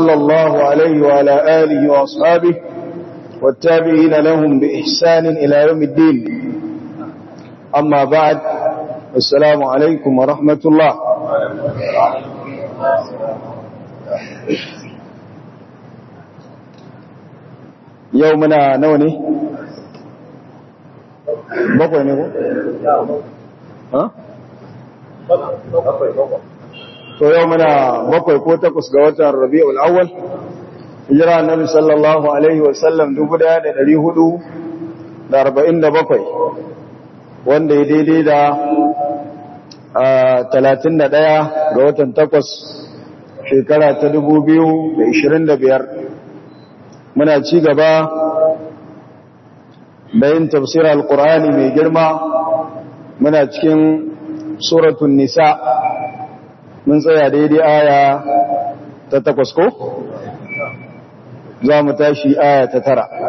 صلى الله عليه وعلى آله وأصحابه والتابعين لهم بإحسان إلى يوم الدين. أما بعد، السلام عليكم ورحمة الله. يومنا نوني bakwai ne ko? ha? to yau muna bakwai ko takwas ga watan Rabi'ul Awwal, hijira Annabi sallallahu alaihi wasallam 1447, wanda ya daidai da 31 ga watan takwas shekara ta 2025. muna ci gaba da yin tafsir al-Qur'ani mai girma. muna cikin suratul Nisa, mun tsaya daidai aya ta 8 ko? za mu tashi aya ta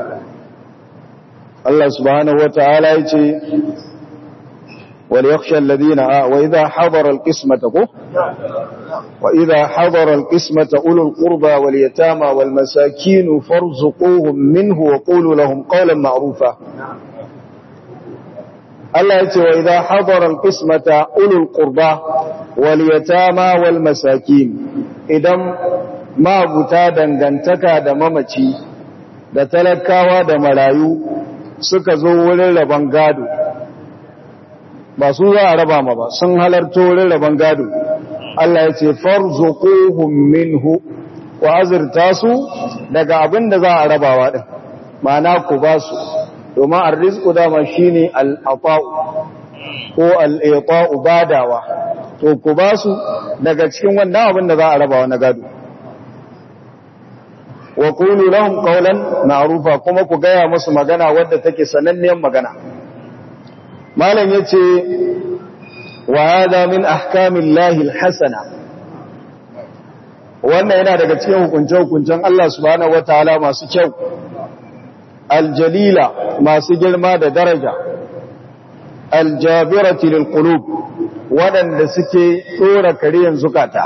9. Allah subhanahu wata'ala yace wal yakhsha alladhina wa idha hadara al-qismata وإذا حضر القسمة أولو القربى واليتامى والمساكين فارزقوهم منه وقولوا لهم قولا معروفا. الله يقول وإذا حضر القسمة أولو القربى واليتامى والمساكين، إذا ما بتادا دنتكا دممتي دتلكاوا دملايو سكزو وللبان غادو، ba su za a raba ma ba, sun halarto rarraban gado. Allah ya ce farzuquhum minhu, wa azirta su daga abin da za a rabawa din, ma'ana ku ba su, domin arrizqu dama shine al-ata'u ko al-i'ta'u, badawa. To ku ba su daga cikin wannan abin da za a rabawa na gado. Wa qulu lahum qawlan ma'rufa, kuma ku gaya musu magana wadda take sananniyar magana. malam yace wa hada min ahkamillahi alhasana, wannan yana daga cikin hukunce-hukuncen Allah subhanahu wataala masu kyau, aljalila, masu girma da daraja, aljabirati lilqulub, wadanda suke tsora kariyan zukata.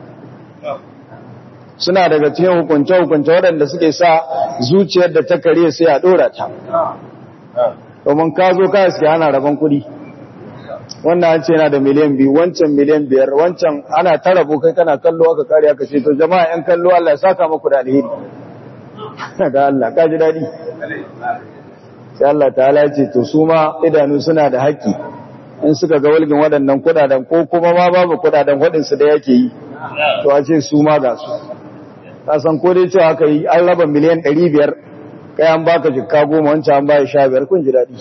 suna daga cikin hukunce-hukunce wadanda suke sa zuciyar da ta kariya sai a dora ta. domin ka zo ka suke ana rabon kudi, wannan an ce yana da miliyan 2, wancan miliyan 5, wancan ana ta rabo, kai kana kallo aka kare aka ce to jama'a yan kallo Allah ya saka muku da alheri. ga Allah ka ji dadi, sai Allah ta'ala ya ce to su ma idanu suna da haƙƙi in suka ga walgin waɗannan kudaden, ko kuma ma babu kudaden waɗansu da yake yi, to a ce su ma ga su. ka san ko dai cewa aka yi an raba miliyan 500, kai an baka jikka 10, wancan an baya 15, kun ji daɗi.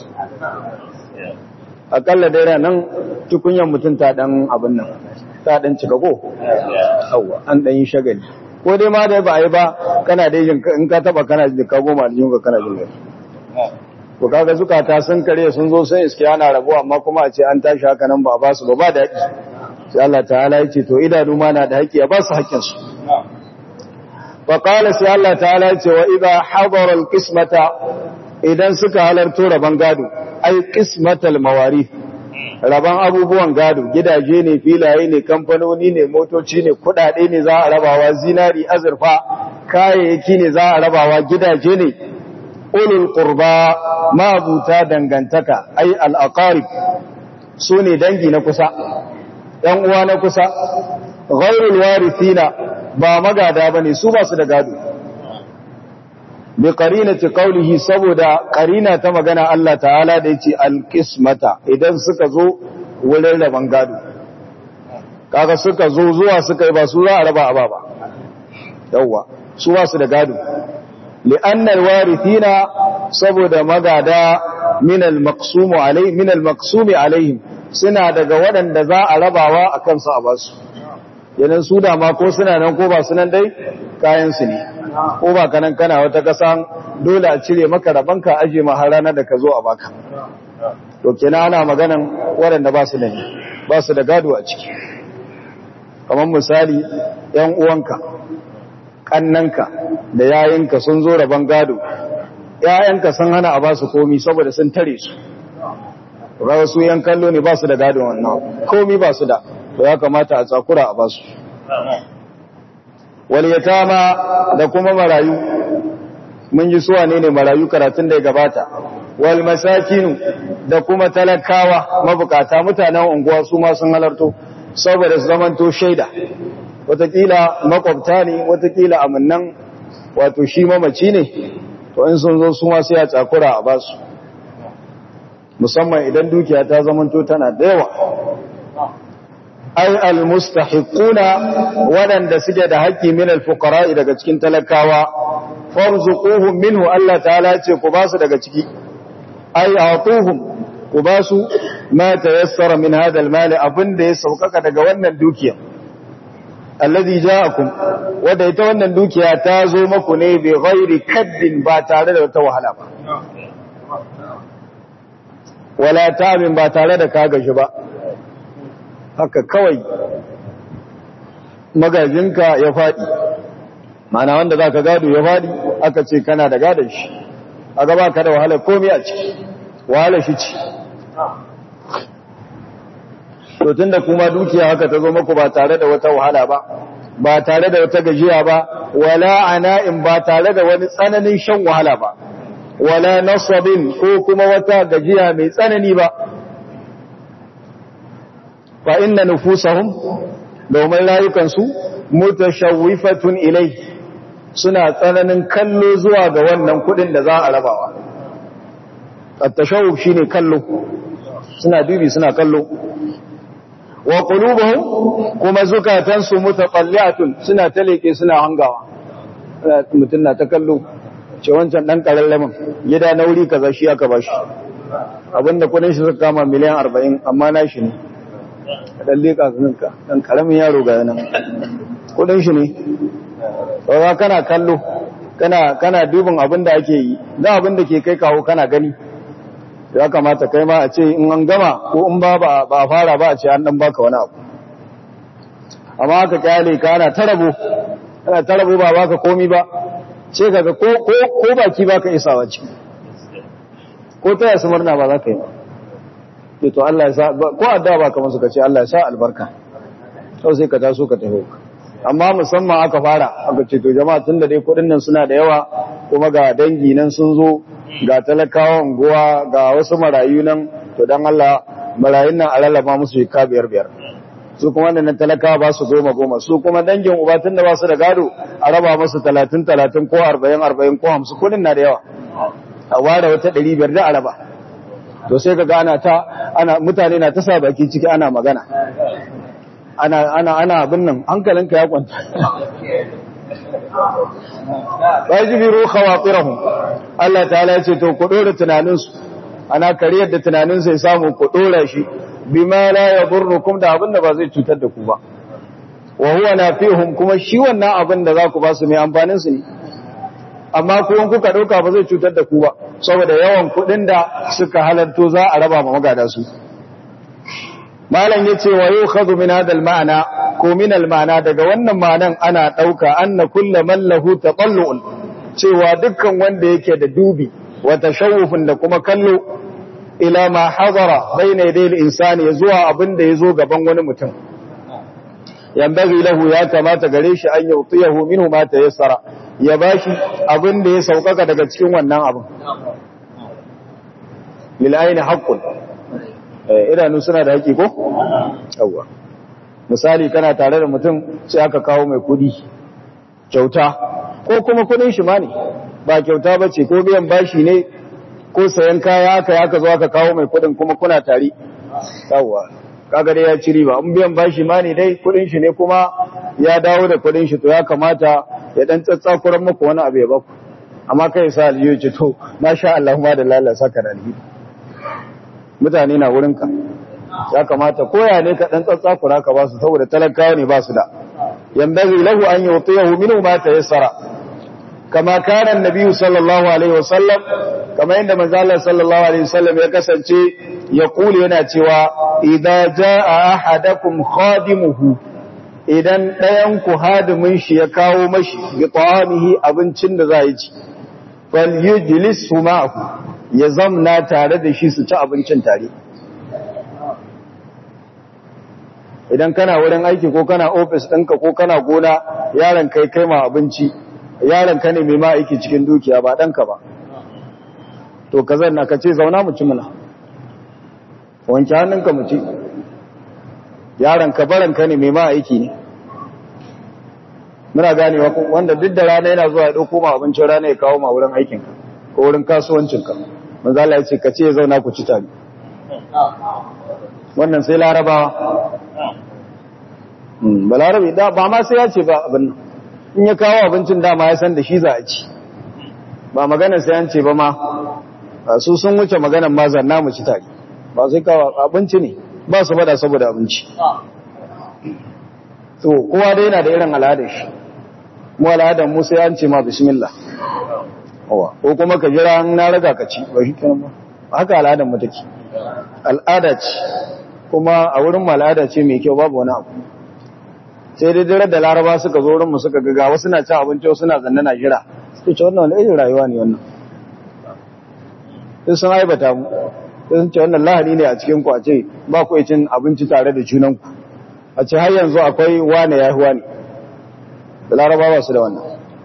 akalla dai nan tukunyan mutum ta dan abin nan, ta dan cika ko yawa an dan yi shagali, ko dai ma dai ba a yi ba, kana dai in ka taba kana jikka 10 aljihun ka kana jin gari. to kaga zukata sun kare, sun zo sun iske ana rabo, amma kuma a ce an tashi haka nan ba a ba su ba daɗi. sai Allah ta'ala ya ce to idanu ma na da haƙƙi, ya ba su haƙƙinsu. faƙala sai Allah ta'ala ce wa idha hadara alqismata, idan suka halarto raban gado, ai qismatal mawarith, raban abubuwan gado, gidaje ne, filaye ne, kamfanoni ne, motoci ne, kudade ne za a rabawa, zinari, azurfa, kayayyaki ne za a rabawa, gidaje ne. ulul qurba, mabuta dangantaka, ai al-aqarib, su ne dangi na kusa, ɗan uwa na kusa. ghairul warithina, ba magada bane, su ba su da gado. bi qarinati qawlihi, saboda qarina ta magana Allah ta'ala da yace al-qismata, idan suka zo wurin raban gado, kaga suka zo zuwa suka yi, ba su za a raba aba ba, yawa su ba su da gado. li anna al-warithina, saboda magada min al-maqsumi alaihim, suna daga waɗanda za a rabawa akan su a basu. yanan su da ma ko suna nan ko ba su nan dai kayan su ne, ko ba kanan kana wata kasan dole a cire maka rabanka, aje ma har ranar da ka zo a baka. to kenan ana maganan waɗanda ba su da ne, ba su da gado a ciki. kamar misali yan uwanka, kannanka da yayinka sun zo raban gado, yayanka sun hana a ba su komi saboda sun tare su. rawa su yan kallo ne, ba su da gado wannan komi ba su da, to ya kamata a tsakura a ba su. wal yatama, da kuma marayu mun ji suwa ne marayu karatun da ya gabata wal masakinu da kuma talakawa mabukata mutanen unguwa su ma sun halarto saboda su zamanto shaida watakila makwabta ne watakila amannan wato shi mamaci ne to in sun zo su ma sai a tsakura a basu musamman idan dukiya ta zamanto tana da yawa ay almustahiquna wadanda suke da haƙƙi min alfuqara daga cikin talakawa farzuquhum minhu Allah ta'ala ce ku basu daga ciki ay atuhum ku basu ma tayassara min hada almal abinda ya saukaka daga wannan dukiya alladhi ja'akum wanda ita wannan dukiya ta zo muku ne bi ghairi kaddin ba tare da wata wahala ba wala ta'abin ba tare da kaga shi ba haka kawai magajinka ya faɗi mana wanda za ka gado ya faɗi aka ce kana da gadon shi a gaba ka da wahalar komi a ciki wahalar shi ci to tun da kuma dukiya haka ta zo maku ba tare da wata wahala ba ba tare da wata gajiya ba wala ana'in ba tare da wani tsananin shan wahala ba wala nasabin ko kuma wata gajiya mai tsanani ba fa inna nufusahum domin rayukansu mutashawwifatun ilai suna tsananin kallo zuwa ga wannan kudin da za a rabawa at-tashawwuf shine kallo suna dubi suna kallo wa qulubuhum kuma zukatansu mutaqalliatun suna taleke suna hangawa mutun na ta kallo ce wancan dan karallamin gida na wuri kaza shi aka bashi abinda kudin shi suka kama miliyan 40 amma nashi ne dan leka zuninka dan karamin yaro ga yana kudin shi ne ba kana kallo kana dubin abinda ake yi da abinda ke kai kawo kana gani ya kamata kai ma a ce in an gama ko in ba fara ba a ce an dan baka wani abu amma haka kyale ka ana tarabo ba baka komi ba ce kaga ko baki baka isawa ciki ko ta yasu murna ba za ka yi ba to Allah ya sa ko addu'a ba kamar suka ce Allah ya sa albarka to sai ka taso ka tafi amma musamman aka fara aka ce to jama'a tunda dai kudin nan suna da yawa kuma ga dangi nan sun zo ga talakawan guwa ga wasu marayu nan to dan Allah marayun nan a lalaba musu shika biyar su kuma wannan talakawa ba su 10 su kuma dangin uba tunda ba su da gado a raba musu 30 ko 40 ko 50 kudin na da yawa a ware wata 500 da a raba to sai ka gana ana mutane na ta sa baki ciki ana magana ana abin nan hankalinka ya kwanta wajibiru khawatirahum Allah ta'ala ya ce to ku dora tunaninsu ana kariyar da tunaninsu ya samu ku dora shi bima la yadurrukum da abin da ba zai cutar da ku ba wa huwa nafihum kuma shi wannan abin da za ku ba su mai amfanin su ne amma ko in kuka dauka ba zai cutar da ku ba saboda yawan kudin da suka halarto za a raba ma magada su malam yace wa yukhadhu min hadha al-ma'na ko min al-ma'na daga wannan ma'anan ana dauka anna kullu man lahu taqallu'un cewa dukkan wanda yake da dubi wa tashawufun da kuma kallo ila ma hadara bayna yaday al-insani zuwa abinda yazo gaban wani mutum yambagi lahu ya kamata gare shi an yutiyahu minhu ma tayassara ya bashi abinda ya saukaka daga cikin wannan abin lil ayni haqqun idanu suna da haƙi ko yawa misali kana tare da mutum sai aka kawo mai kudi kyauta ko kuma kudin shi ma ne ba kyauta bace ko biyan bashi ne ko sayan kaya aka zo aka kawo mai kudin kuma kuna tare yawa kaga dai ya ci riba in biyan bashi ma ne dai kudin shi ne kuma ya dawo da kudin shi to ya kamata ya dan tsatsakuran muku wani abu ya baku amma kai sa aljiyo ce to masha Allah ma da lalasa ka da alheri mutane na wurinka ya kamata koya ne ka dan tsatsakura ka ba su saboda talakawa ne ba su da yambaghi lahu an yutiyahu minhu ma tayassara kama kana annabi sallallahu alaihi wasallam kama inda manzo Allah sallallahu alaihi wasallam ya kasance ya kula yana cewa idza jaa ahadakum khadimuhu idan dayan ku hadimin shi ya kawo mashi bi ta'amihi abincin da za yi ci fal yujlis ma'ahu ya zamna tare da shi su ci abincin tare idan kana wurin aiki ko kana ofis ɗinka ko kana gona yaron kai ma abinci yaron ka ne mai ma aiki cikin dukiya ba ɗanka ba, to ka zanna ka ce zauna mu ci muna, wanke hannunka mu ci, yaron ka baranka ne mai ma aiki ne. Muna ganewa wanda duk da rana yana zuwa ya ɗauko ma abincin rana ya kawo ma wurin aikinka ko wurin kasuwancinka, manzo Allah ya ce ka ce zauna ku ci tare. Wannan sai larabawa, ba larabi da ba ma sai ya ce ba abin nan, in ya kawo abincin dama ya san da shi za a ci, ba maganar sai an ce ba ma, su sun wuce maganar ma zanna mu ci tare, ba sai kawo abinci ne ba su bada saboda abinci. To kowa dai yana da irin al'adar shi, mu al'adar mu sai an ce ma bismillah, ko kuma ka jira an na raga ka ci, ba shi kenan ba, haka al'adar mu take, al'ada ce kuma a wurin mu al'ada ce mai kyau, babu wani abu. Sai dai dare da laraba suka zo wurin mu suka ga wasu na cin abinci wasu na zanna na jira, suka ce wannan wani irin rayuwa ne wannan, sai sun aibata mu, sai sun ce wannan lahani ne a cikin ku, a ce ba ku cin abinci tare da junanku, a ce har yanzu akwai wane ya huwa ne, da laraba ba su da wannan.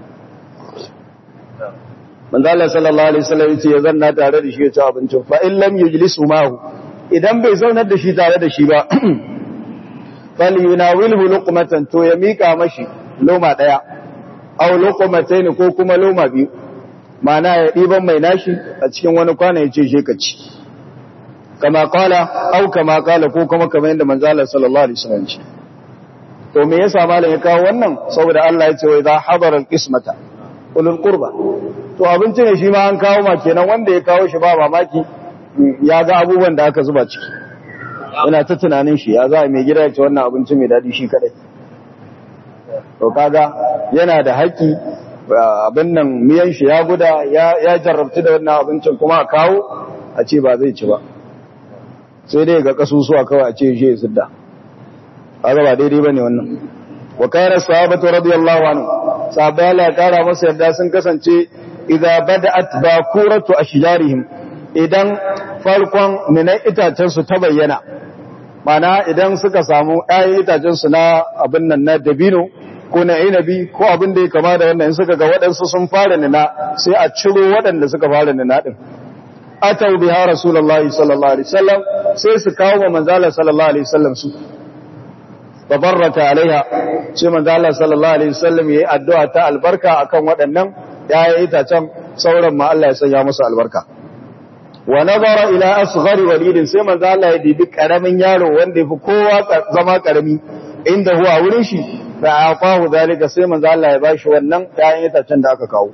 Manzo Allah sallallahu alaihi wasallam yace ya zanna tare da shi ya ci abincin, fa in lam yujlisu mahu, idan bai zaunar da shi tare da shi ba, fal yunawilhu luqmatan, to ya mika mashi loma daya, aw luqmatayn ko kuma loma biyu, ma'ana ya diban mai nashi a cikin wani kwana ya ce je ka ci, kama kala au kama kala ko kuma kamar yadda manzo Allah sallallahu alaihi wasallam ce. To me yasa malam ya kawo wannan? Saboda Allah ya ce wa idha hadara al-qismata ulul qurba, to abinci ne shi ma an kawo ma kenan, wanda ya kawo shi ba mamaki ya ga abubuwan da aka zuba ciki, ina ta tunanin shi ya za mai gida ya ce wannan abinci mai dadi shi kadai, to kaga yana da haƙi abin nan miyan shi ya guda ya jarrabtu da wannan abincin kuma a kawo a ce ba zai ci ba, sai dai ga kasusuwa kawai a ce shi ya sidda, kaga ba daidai bane wannan. Wa kana sahabatu radiyallahu anhu, sahabbai Allah ya kara masa yarda sun kasance idza bada'at bakuratu ashjarihim, idan farkon minan itacen su ta bayyana, mana idan suka samu ɗayan itacen su na abin nan na dabino ko na inabi ko abin da ya kama da wannan, suka ga waɗansu sun fara nina sai a ciro waɗanda suka fara nina din, atau biha rasulullahi sallallahu alaihi wasallam, sai su kawo wa manzala sallallahu alaihi wasallam su tabarraka alaiha, sai manzala sallallahu alaihi wasallam yayi addu'a ta albarka akan waɗannan yayin itacen, sauran ma Allah ya sanya musu albarka. Wa nazara ila asghari walidin, sai manzala ya dibi karamin yaro wanda yafi kowa zama karami inda huwa wurin shi, fa afahu zalika, sai manzala ya bashi wannan yayin itacen da aka kawo.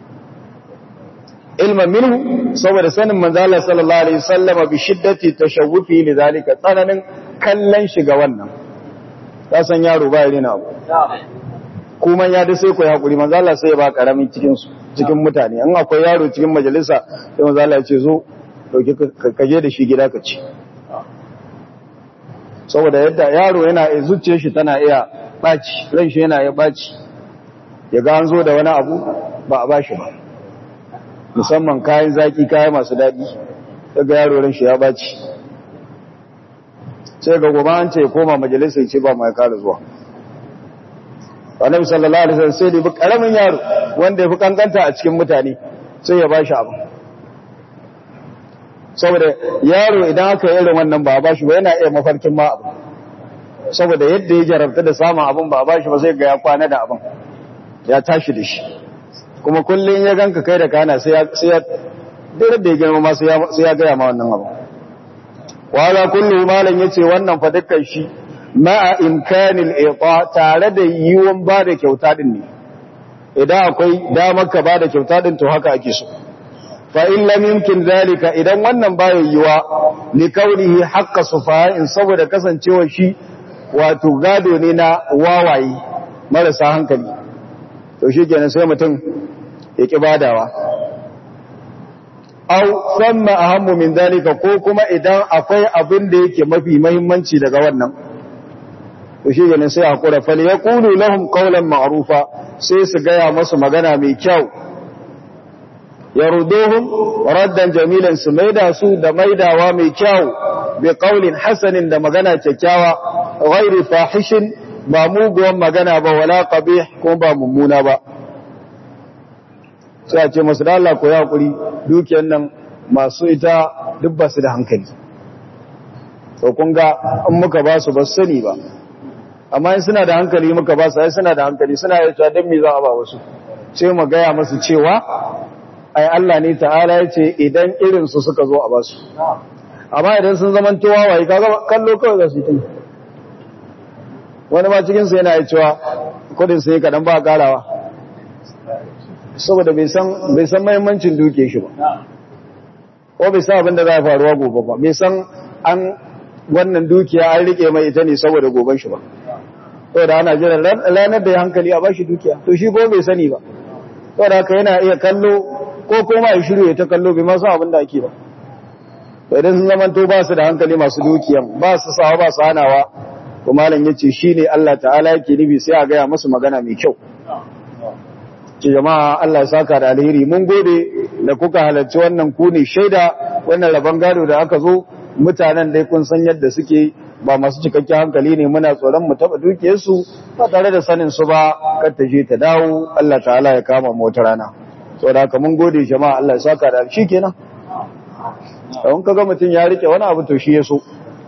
Ilman minhu, saboda sanin manzala sallallahu alaihi wasallam bi shiddati tashawufi li zalika, tsananin kallon shi ga wannan, ka san yaro ba irin abu, kuma ya da sai ku hakuri, manzala sai ya ba karamin cikin su, cikin mutane, in akwai yaro cikin majalisa sai manzala ya ce zo dauki ka je da shi gida ka ci, saboda yadda yaro yana zuciyar shi tana iya baci, ran shi yana iya baci, ya ga an zo da wani abu ba a bashi ba, musamman kayan zaki, kayan masu daɗi, daga yaro ran shi ya baci, sai ga goma an ce koma majalisa ce ba mai kara zuwa. Annabi sallallahu alaihi wasallam sai da bi karamin yaro wanda ya fi kankanta a cikin mutane sai ya bashi abu, saboda yaro idan aka yi irin wannan ba a bashi ba yana iya mafarkin ma abu, saboda yadda ya jarabta da samun abin ba a bashi ba sai ga ya kwana da abin ya tashi da shi, kuma kullum ya ganka kai da kana sai ya dare da ya girma ma sai ya gaya ma wannan abu. Wala kullu malan yace wannan fa dukkan shi ma'a imkanil iqa, tare da yiwon ba da kyauta din ne, idan akwai damar ka ba da kyauta din to haka ake so. Fa in lam yumkin zalika, idan wannan ba yiwuwa li kaunihi haqqa sufa'in, saboda kasancewa shi wato gado ne na wawaye marasa hankali, to shi kenan sai mutum ya ki badawa. Au samma ahammu min zalika, ko kuma idan akwai abin da yake mafi muhimmanci daga wannan, to shi ne sai hakura, fal yaqulu lahum qawlan ma'rufa, sai su gaya masu magana mai kyau, yaruduhum raddan jamilan, su maida su da maidawa mai kyau, bi qawlin hasanin, da magana kyakkyawa, ghairi fahishin, ba muguwan magana ba, wala qabih, ko ba mummuna ba. sai a ce masu da Allah ko ya hakuri dukiyar nan masu ita duk ba su da hankali. To kun ga in muka ba su ba su sani ba, amma in suna da hankali muka ba su ai suna da hankali suna yi cewa don me za a ba wasu, sai mu gaya masu cewa ai Allah ne ta'ala ya ce idan irinsu suka zo a ba su, amma idan sun zaman towa waye kaga kallo kawai za su yi tun. Wani ma cikinsu yana yi cewa kudin sai kaɗan ba a ƙarawa saboda bai san mahimmancin duke shi ba, ko bai san abin da za a faruwa gobe ba, bai san an wannan dukiya an rike mai ita ne saboda goben shi ba, to da ana jiran ranar da ya hankali a ba shi dukiya, to shi ko bai sani ba, to da haka yana iya kallo ko kuma ya shiru ya ta kallo bai masu abin da ake ba. To idan sun zamanto ba su da hankali masu dukiyan, ba su sawa ba su hanawa, to malam yace shine Allah ta'ala yake nufi sai a gaya musu magana mai kyau. Ce jama'a Allah ya saka da alheri, mun gode da kuka halarci wannan ku ne shaida wannan rabon gado da aka zo, mutanen dai kun san yadda suke ba masu cikakken hankali ne, muna tsoron mu taba dukiyarsu ba tare da sanin su ba, kar ta je ta dawo, Allah ta'ala ya kama mu wata rana. Saboda haka mun gode jama'a Allah ya saka da alheri kenan. Don kaga mutum ya rike wani abu to shi ya so.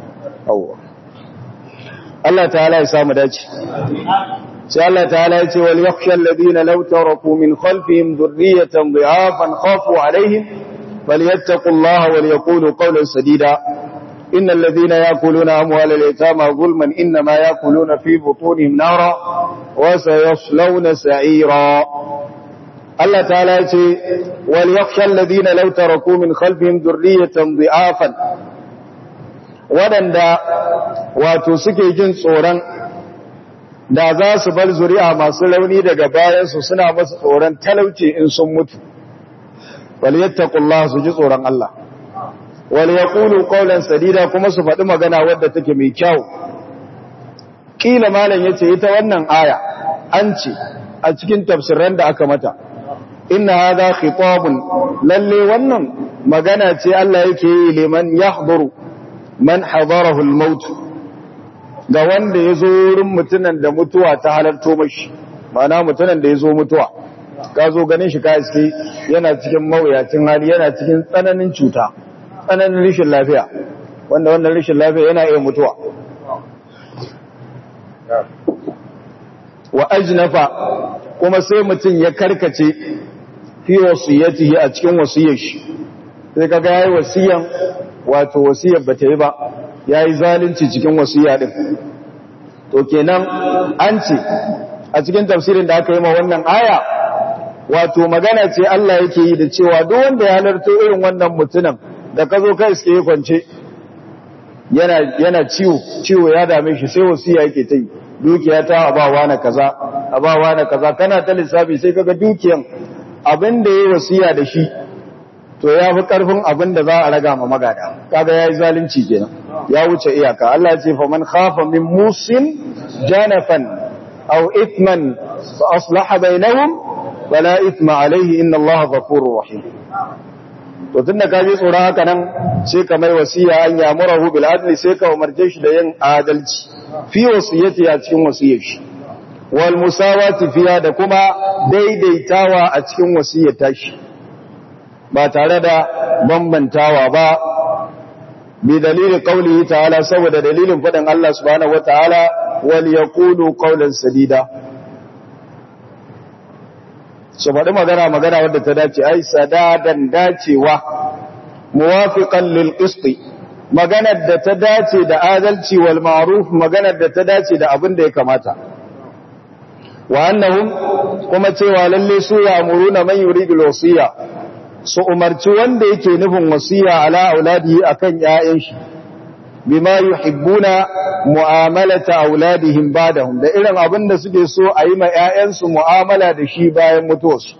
Allah ta'ala ya samu dace. Sai Allah ta'ala ya ce wal yakhsha alladhina law taraku min khalfihim dhurriyatan dha'afan khafu alaihim falyattaqullaha wal yaqulu qawlan sadida innal ladhina yakuluna amwalal yatama zulman inma yakuluna fi butunihim nara wa sayaslawna sa'ira. Allah ta'ala ya ce wal yakhsha alladhina law taraku min khalfihim dhurriyatan dha'afan, waɗanda wato suke jin tsoron da za su bar zuri'a masu rauni daga bayansu suna masu tsoron talauci in sun mutu, wal yattaqullaha su ji tsoron Allah, wal yaqulu qawlan sadida kuma su faɗi magana wadda take mai kyau. Kila malam yace ita wannan aya an ce a cikin tafsiran da aka mata, inna hadha khitabun, lalle wannan magana ce Allah yake yi liman yahduru man hadarahu al-maut, ga wanda yazo wurin mutunan da mutuwa ta halarto mashi, ma'ana mutunan da yazo mutuwa ka zo ganin shi ka iske yana cikin mawuyacin hali, yana cikin tsananin cuta, tsananin rashin lafiya, wanda wannan rashin lafiya yana iya mutuwa. Wa ajnafa, kuma sai mutum ya karkace fi wasiyatihi a cikin wasiyar shi, sai kaga yayi wasiyan wato wasiyar bata yi ba, yayi zalunci cikin wasiya din. To kenan an ce a cikin tafsirin da aka yi ma wannan aya, wato magana ce Allah yake yi da cewa duk wanda ya halarta irin wannan mutunan da ka zo kai suke kwance yana ciwo ya dame shi, sai wasiya yake ta yi, dukiya ta abawa na kaza, kana ta lissafi sai kaga dukiyan abin da yayi wasiya da shi to ya fi karfin abin da za a raga ma magada, kaga yayi zalunci kenan, ya wuce iyaka. Allah ya ce fa man khafa min musin janafan aw ithman fa aslaha bainahum wala ithma alayhi inna Allaha ghafurur rahim. To tunda ka ji tsoron haka nan sai ka mai wasiya an yamurahu bil adli, sai ka umarce shi da yin adalci fi wasiyati a cikin wasiyar shi, wal musawati fiya, da kuma daidaitawa a cikin wasiyar tashi ba tare da bambantawa ba, bi dalilin qaulihi ta'ala, saboda dalilin fadin Allah subhanahu wataala wal yaqulu qawlan sadida, su faɗi magana wadda ta dace, ai sadadan dacewa, muwafiqan lil qisti, maganar da ta dace da adalci, wal ma'ruf, maganar da ta dace da abin da ya kamata. Wa annahum, kuma cewa lalle su ya'muruna man yuridul wasiya, su umarci wanda yake nufin wasiya ala auladihi akan ƴaƴan shi, bima yuhibbuna mu'amalata auladihim ba'dahum, da irin abin da suke so a yi ma ƴaƴansu mu'amala da shi bayan mutuwarsu.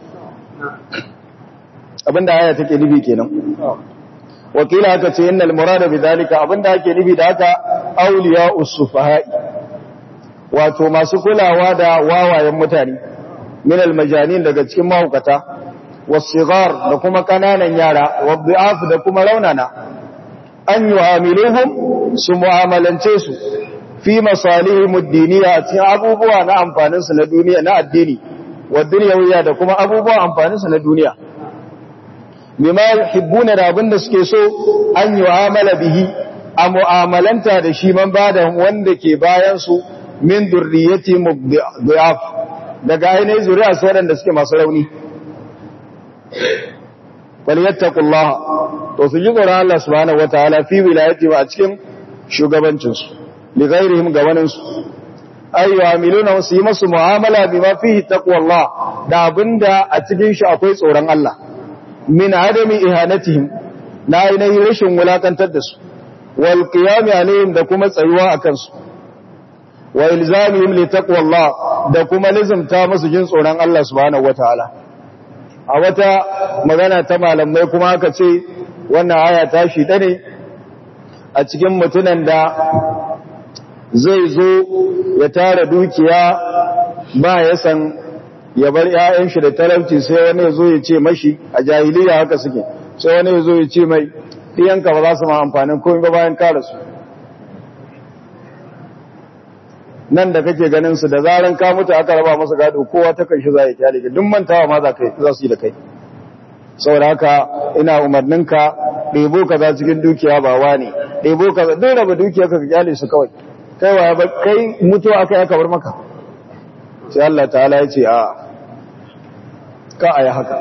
Abinda aya take nufi kenan. Wakila haka ce innal murada bidalika, abinda ake nufi da haka awliya'us sufaha'i, wato masu kulawa da wawayen mutane, min almajanin, daga cikin mahaukata, wasighar, da kuma kananan yara, wad'af, da kuma raunana, an yu'amiluhum, su mu'amalance su fi masalihim ad-diniyya, a cikin abubuwa na amfanin su na duniya na addini, wa dunyawiyya da kuma abubuwan amfanin su na duniya bima yuhibbuna da abinda suke so an yu'amala bihi a mu'amalanta da shi man bada wanda ke bayan su min durriyati mudhaf daga ainihin zuriya su waɗanda suke masu rauni falyattaqullaha to su ji tsoron Allah subhanahu wataala fi wilayati wa a cikin shugabancin su li ghairihim ga wanin su ay yu'amiluna su yi masu mu'amala bima fihi taqwallah da abinda a cikin shi akwai tsoron Allah min adami ihanatihim na ainihin rashin wulakantar da su wal qiyam alaihim da kuma tsayuwa akan su wa ilzamihim li taqwallah da kuma lizumta musu jin tsoron Allah subhanahu wataala a wata magana ta malamai kuma aka ce wannan aya ta shi ta ne a cikin mutunan da zai zo ya tara dukiya ba ya san ya bar ƴaƴan shi da talauci sai wani ya zo ya ce mashi a jahiliya haka suke sai wani ya zo ya ce mai ɗiyanka ba za su ma amfanin komai ba bayan ka rasu nan da kake ganin su da zaran ka mutu aka raba masa gado kowa ta kanshi za ya kyale duk mantawa ma za su yi da kai saboda haka ina umarninka ɗebo kaza cikin dukiya ba wani ɗebo kaza duk raba dukiya ka kyale su kawai kai wa ba kai mutuwa aka ya kabar maka sai Allah ta'ala ya ce a ka ayi haka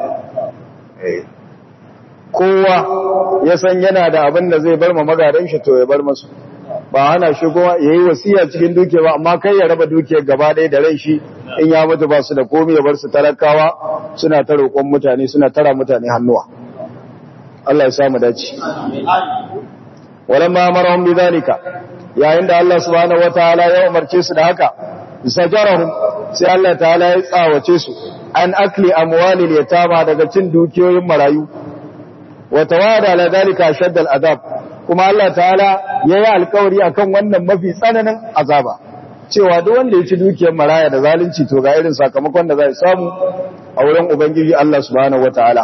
kowa ya san yana da abin da zai bar ma magadan shi to ya bar masu ba hana shi kuma ya yi wasiya cikin dukiya ba amma kai ya raba dukiyar gaba ɗaya da ran shi in ya mutu ba su da komai ya bar su talakawa suna ta roƙon mutane suna tara mutane hannuwa Allah ya samu dace walamma amarahum bidhalika yayin da Allah subhanahu wataala ya umarce su da haka sajarahum sai Allah ta'ala ya tsawace su an akli amwalil yatama daga cin dukiyoyin marayu wa tawada ala dhalika shaddal adab kuma Allah ta'ala ya yi alkawari akan wannan mafi tsananin azaba cewa duk wanda ya ci dukiyar maraya da zalunci to ga irin sakamakon da zai samu a wurin ubangiji Allah subhanahu wataala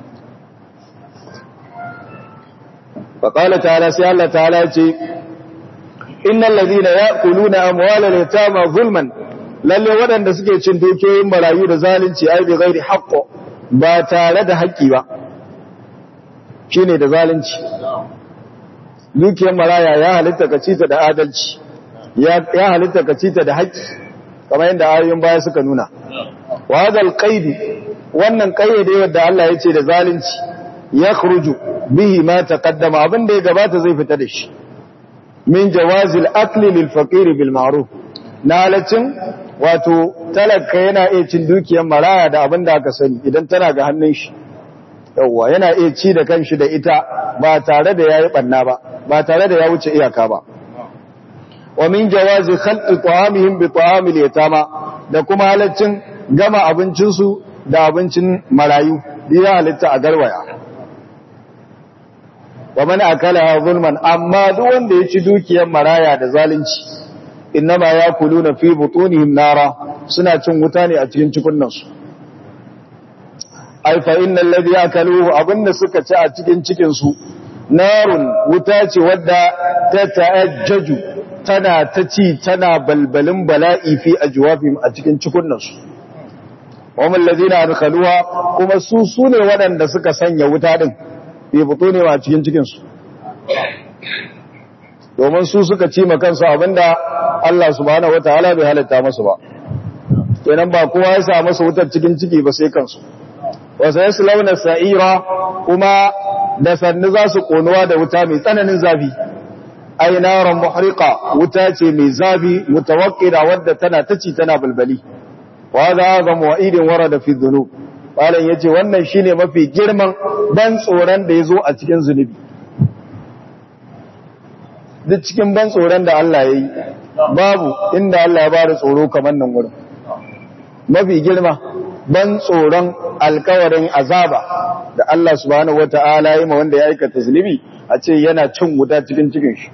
fa qala ta'ala sai Allah ta'ala ya ce innal ladhina ya'kuluna amwalal yatama zulman lalle wadanda suke cin dukiyoyin marayu da zalunci ai bi ghairi haqqo ba tare da haƙƙi ba shine da zalunci dukiyar maraya ya halitta ka cita da adalci ya halitta ka cita da haƙƙi kamar yadda ayoyin baya suka nuna wa hadal qaidi wannan qaidi wanda Allah ya ce da zalunci ya khruju bihi ma taqaddama abin da ya gabata zai fita da shi min jawazil akli lil faqir bil ma'ruf nalacin wato talaka yana iya cin dukiyar maraya da abin da aka sani idan tana ga hannun shi yawwa yana iya ci da kanshi da ita ba tare da yayi banna ba tare da ya wuce iyaka ba wa min jawazi khalqi ta'amihim bi ta'amil yatama da kuma halaccin gama abincin su da abincin marayu ya halitta a garwaya wa man akala zulman amma duk wanda ya ci dukiyar maraya da zalunci innama yakuluna fi butunihim nara suna cin wuta ne a cikin cikunnan su ai fa innal ladhi yakaluhu abinda suka ci a cikin cikin su narun wuta ce wadda ta ta'ajjaju tana ta ci tana balbalin bala'i fi ajwafihim a cikin cikunnan su wamul ladina adkhaluha kuma su sune waɗanda suka sanya wuta din bai fito ne a cikin cikin su domin su suka ci ma kansu abinda Allah subhanahu wataala bai halatta musu ba kenan ba kowa ya sa masa wutar cikin ciki ba sai kansu wasu yasu launar sa'ira kuma da sannu za su ƙonuwa da wuta mai tsananin zafi ai naran muhriqa wuta ce mai zafi mutawaqqida wadda tana taci tana balbali wa za ga mu'idin warada fi dhunub balan yace wannan shine mafi girman ban tsoron da yazo a cikin zunubi duk cikin ban tsoron da Allah yayi babu inda Allah ya bada tsoro kamar nan wurin mafi girma ban tsoron alkawarin azaba da Allah subhanahu wata'ala yi ma wanda ya aikata zunubi a ce yana cin wuta cikin cikin shi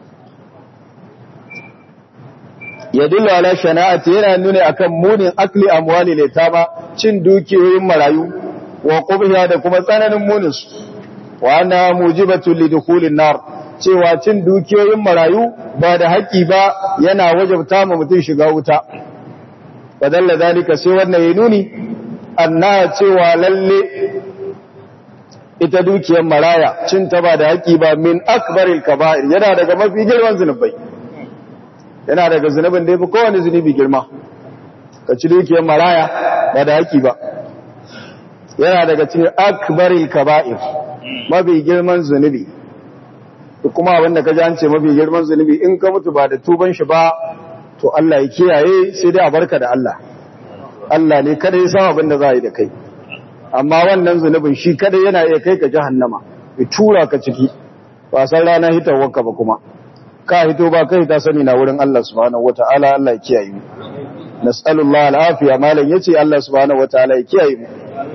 ya dillo ala shana'ati yana nuna akan munin akli amwali litama cin dukiyoyin marayu wa qubhiya da kuma tsananin munin su wa ana mujibatu lidukhulin nar cewa cin dukiyoyin marayu ba da haƙi ba yana wajabta ma mutum shiga wuta fadalla zalika sai wannan ya nuni anna cewa lalle ita dukiyar maraya cin ta ba da haƙi ba min akbaril kaba'ir yana daga mafi girman zunubai, yana daga zunubin da yafi kowane zunubi girma. Ka ci dukiyar maraya ba da haƙi ba yana daga cikin akbaril kaba'ir, mafi girman zunubi. Kuma abinda ka ji an ce mafi girman zunubi in ka mutu ba da tuban shi ba to Allah ya kiyaye, sai dai a barka da Allah. Allah ne kada ya san abin da za a yi da kai, amma wannan zunubin shi kada yana iya kai ka jahannama, ya tura ka ciki, ba san ranar hitawarka ba kuma ka hito ba kai ta sani na wurin Allah subhanahu wata'ala. Allah ya kiyaye mu, nas'alullah al'afiya. malam yace Allah subhanahu wata'ala ya kiyaye mu.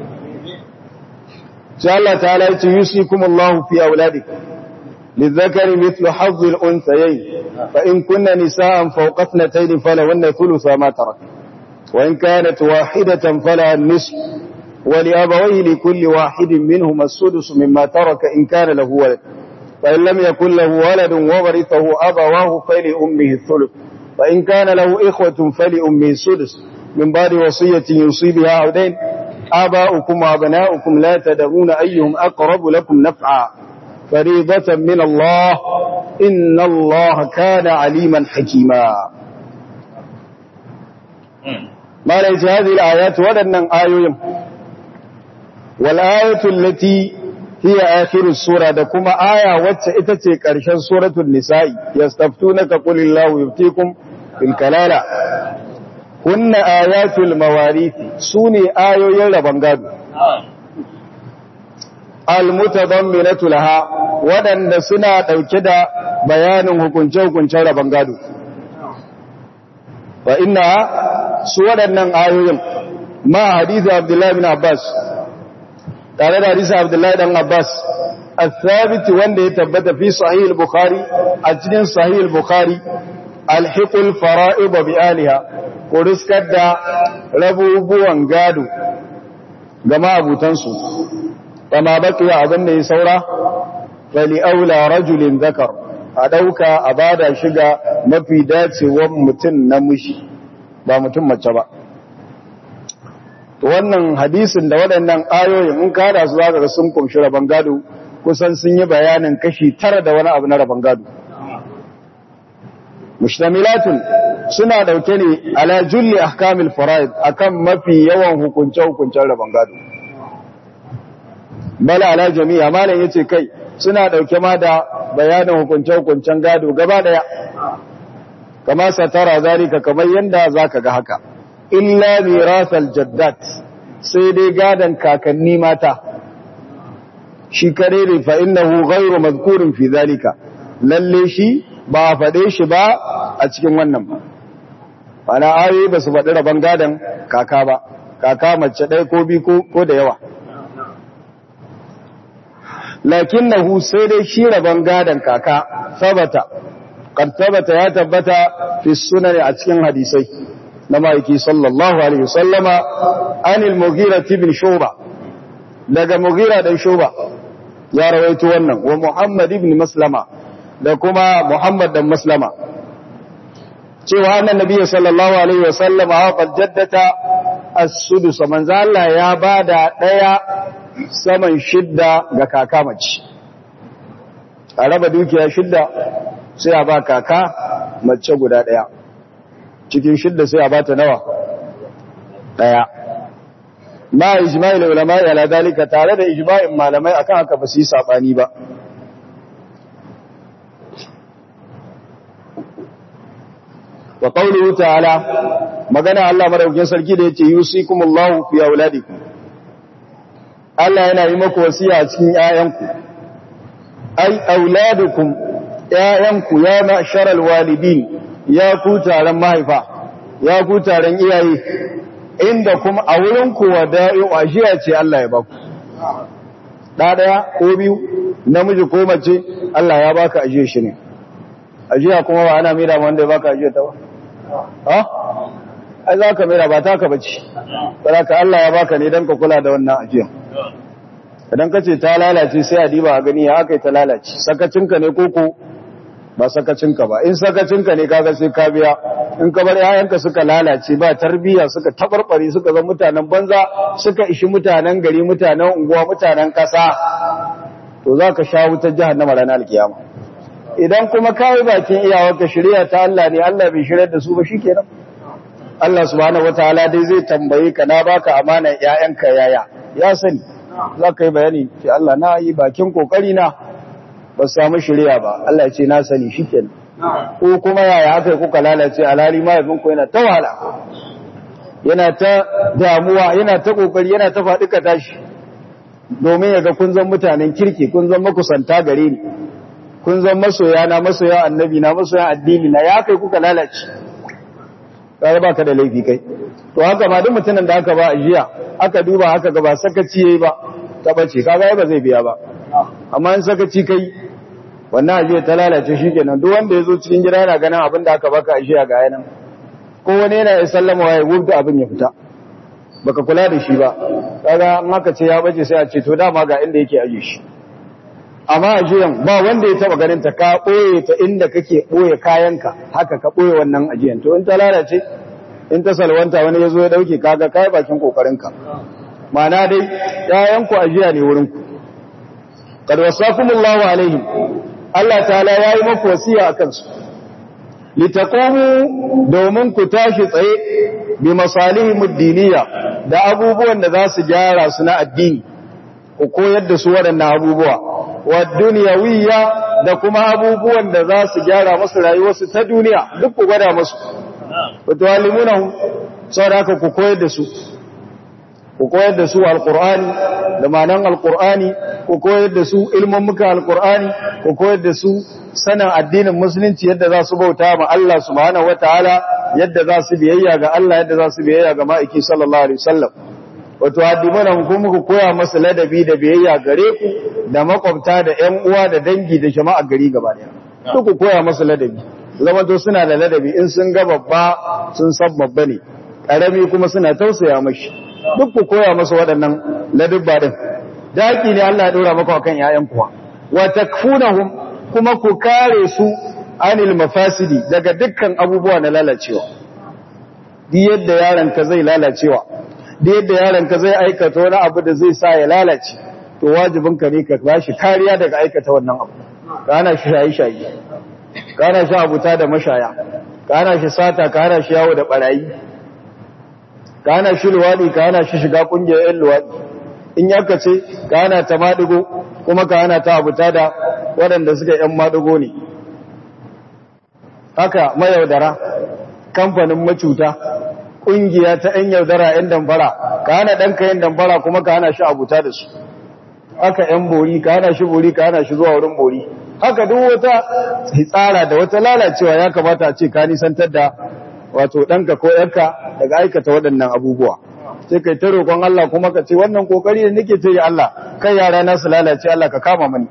sai Allah ta'ala yace yusikumullahu fi auladikum للذكر مثل حظ الأنثيين فإن كن نساء فوق اثنتين فلهن ثلث ما ترك وإن كانت واحدة فلها النصف ولأبويه لكل واحد منهما السدس مما ترك إن كان له ولد فإن لم يكن له ولد وورثه أبواه فلأمه الثلث فإن كان له إخوة فلأمه السدس من بعد وصية يوصي بها أو دين آباؤكم وأبناؤكم لا تدرون أيهم أقرب لكم نفعا فريضة من الله إن الله كان عليما حكيما. ما ليس هذه الآيات ولن آيوهم والآية التي هي آخر السورة دكما آية واتئتك أرشان سورة النساء يستفتونك قل الله يفتيكم في الكلالة هن آيات المواريث سوني آيو يلبنغاد almutadamminatu laha wadanda suna dauke da bayanin hukunce-hukuncen rabon gado. Wa inna su wadannan ayoyin ma hadisi Abdullahi bin Abbas tare da hadisi Abdullahi dan Abbas al-thabit wanda ya tabbata fi sahih al-Bukhari a cikin sahih al-Bukhari alhiqul fara'id bi aliha ko riskar da rabubuwan gado ga ma'abutansu فما بقي abin da ya saura fali aula rajulin zakar a dauka a bada shiga mafi dacewan mutum namiji ba mutum mace ba. To wannan hadisin da waɗannan ayoyin in kada su zaka ga sun kumshi rabon gado kusan sun yi bayanin kashi 9 da wani abu na rabon gado. Mushtamilatun suna dauke ne ala julli ahkamil fara'id akan mafi yawan hukunce-hukuncen rabon gado. Bala ala jami'a malam yace kai suna dauke ma da bayanin hukunce-hukuncen gado gaba daya kama satara zalika kamar yanda zaka ga haka illa mirasal jaddat sai dai gadan kakanni mata shi kare ne fa innahu ghayru madhkurin fi zalika lalle shi ba fade shi ba a cikin wannan ba ana ayoyi ba su faɗi rabon gadan kaka ba kaka mace ɗaya ko bi ko da yawa lakinnahu sai dai shi rabon gadan kaka sabata kan tabbata ya tabbata fi sunan a cikin hadisai na maiki sallallahu alaihi wasallama anil mughira ibn shuba daga mughira dan shuba ya rawaito wannan wa muhammad ibn maslama da kuma muhammad dan maslama cewa annabi sallallahu alaihi wasallama wa jaddata as-sudus manzo Allah ya bada daya saman shidda ga kaka mace a raba dukiya shidda sai a ba kaka mace guda daya cikin shidda sai a bata nawa daya ma ijma'il ulama ala dalika tare da ijma'in malamai akan haka ba su yi sabani ba wa qawluhu ta'ala magana Allah madaukakin sarki da yace yusikumullahu fi auladikum Allah yana yi maku wasiya a cikin ƴaƴanku ai auladukum ƴaƴanku ya ma'sharal walidin ya ku taron mahaifa ya ku taron iyaye inda kuma a wurin ku wada'i ajiya ce Allah ya baku daya ko biyu namiji ko mace Allah ya baka ajiye shi ne ajiya kuma ba ana mira wanda ya baka ajiya ta ba ha ai zaka mira ba taka bace saboda Allah ya baka ne dan ka kula da wannan ajiya idan kace ta lalace sai a diba a gani ya aka ta lalace sakacinka ne koko ba sakacinka ba in sakacinka ne kaga sai ka biya in ka bar yayanka suka lalace ba tarbiyya suka tabarbare suka zama mutanen banza suka ishi mutanen gari mutanen unguwa mutanen kasa to zaka sha wutar jahannama ranar alkiyama idan kuma kai bakin iyawarka shari'a ta Allah ne Allah bai shirar da su ba shikenan Allah subhanahu wataala dai zai tambaye ka na baka amanar yayanka yaya ya sani zaka yi bayani ce Allah na yi bakin kokari na ba samu shari'a ba Allah ya ce na sani shikenan ko kuma yaya aka yi kuka lalace alhali mahaifinku yana ta wahala yana ta damuwa yana ta kokari yana ta faɗi ka tashi domin ya ga kun zan mutanen kirki kun zan makusanta gare ni kun zan masoya na masoya annabi na masoya addini na ya kai kuka lalace kaga baka da laifi kai to haka ma duk mutumin da aka ba ajiya aka duba aka ga ba sakaci yayi ba ta bace kaga ba zai biya ba amma in sakaci kai wannan ajiya ta lalace shikenan duk wanda yazo cikin gida yana ganin abin da aka baka ajiya ga yanan ko wani yana ya sallama waye wurda abin ya fita baka kula da shi ba kaga in aka ce ya bace sai a ce to dama ga inda yake aje shi amma ajiyan ba wanda ya taba ganin ta ka boye ta inda kake boye kayanka haka ka boye wannan ajiyan to in ta lalace in ta salwanta wani yazo ya dauke kaga kai bakin kokarinka ma'ana dai yayanku ajiya ne wurin ku qad wasakumullahu alaihim Allah ta'ala yayi maku wasiya akan su litaqumu domin ku tashi tsaye bi masalihimud diniya da abubuwan da za su gyara su na addini ku koyar da su waɗannan abubuwa wa dunyawiyya da kuma abubuwan da za su gyara musu rayuwarsu ta duniya duk ku gwada musu wato alimunahum saboda haka ku koyar da su ku koyar da su alqur'ani da ma'anan alqur'ani ku koyar da su ilmin muka alqur'ani ku koyar da su sanin addinin musulunci yadda za su bauta ma Allah subhanahu wataala yadda za su biyayya ga Allah yadda za su biyayya ga ma'aiki sallallahu alaihi wasallam wato addimana kuma ku koya masa ladabi da biyayya gare ku da makwabta da ƴan uwa da dangi da jama'a gari gaba daya duk ku koya masa ladabi zama to suna da ladabi in sun ga babba sun san babba ne karami kuma suna tausaya mashi duk ku koya masa waɗannan ladabba din daki ne Allah ya dora maka akan ƴaƴan kuwa wa takfunahum kuma ku kare su anil mafasidi daga dukkan abubuwa na lalacewa di yadda yaron ka zai lalacewa da yadda yaronka zai aikata wani abu da zai sa ya lalace to wajibinka ne ka bashi kariya daga aikata wannan abu kana shi shayi-shayi kana shi abuta da mashaya kana shi sata kana shi yawo da barayi kana shi luwadi kana shi shiga kungiyar yan luwadi in yaka ce kana ta madugo kuma kana ta abuta da waɗanda suka yan madugo ne haka mayaudara kamfanin macuta ƙungiya ta ‘yan yaudara ‘yan damfara, ka hana ɗanka ‘yan damfara kuma ka hana shi abuta da su, haka ‘yan bori, ka hana shi bori, ka hana shi zuwa wurin bori, haka duk wata tsara da wata lalacewa ya kamata a ce ka nisantar da wato ɗanka ko ‘yanka daga aikata waɗannan abubuwa. Sai kai ta roƙon Allah kuma ka ce wannan ƙoƙari da nake ta yi Allah, kai yara na su lalace Allah ka kama mani.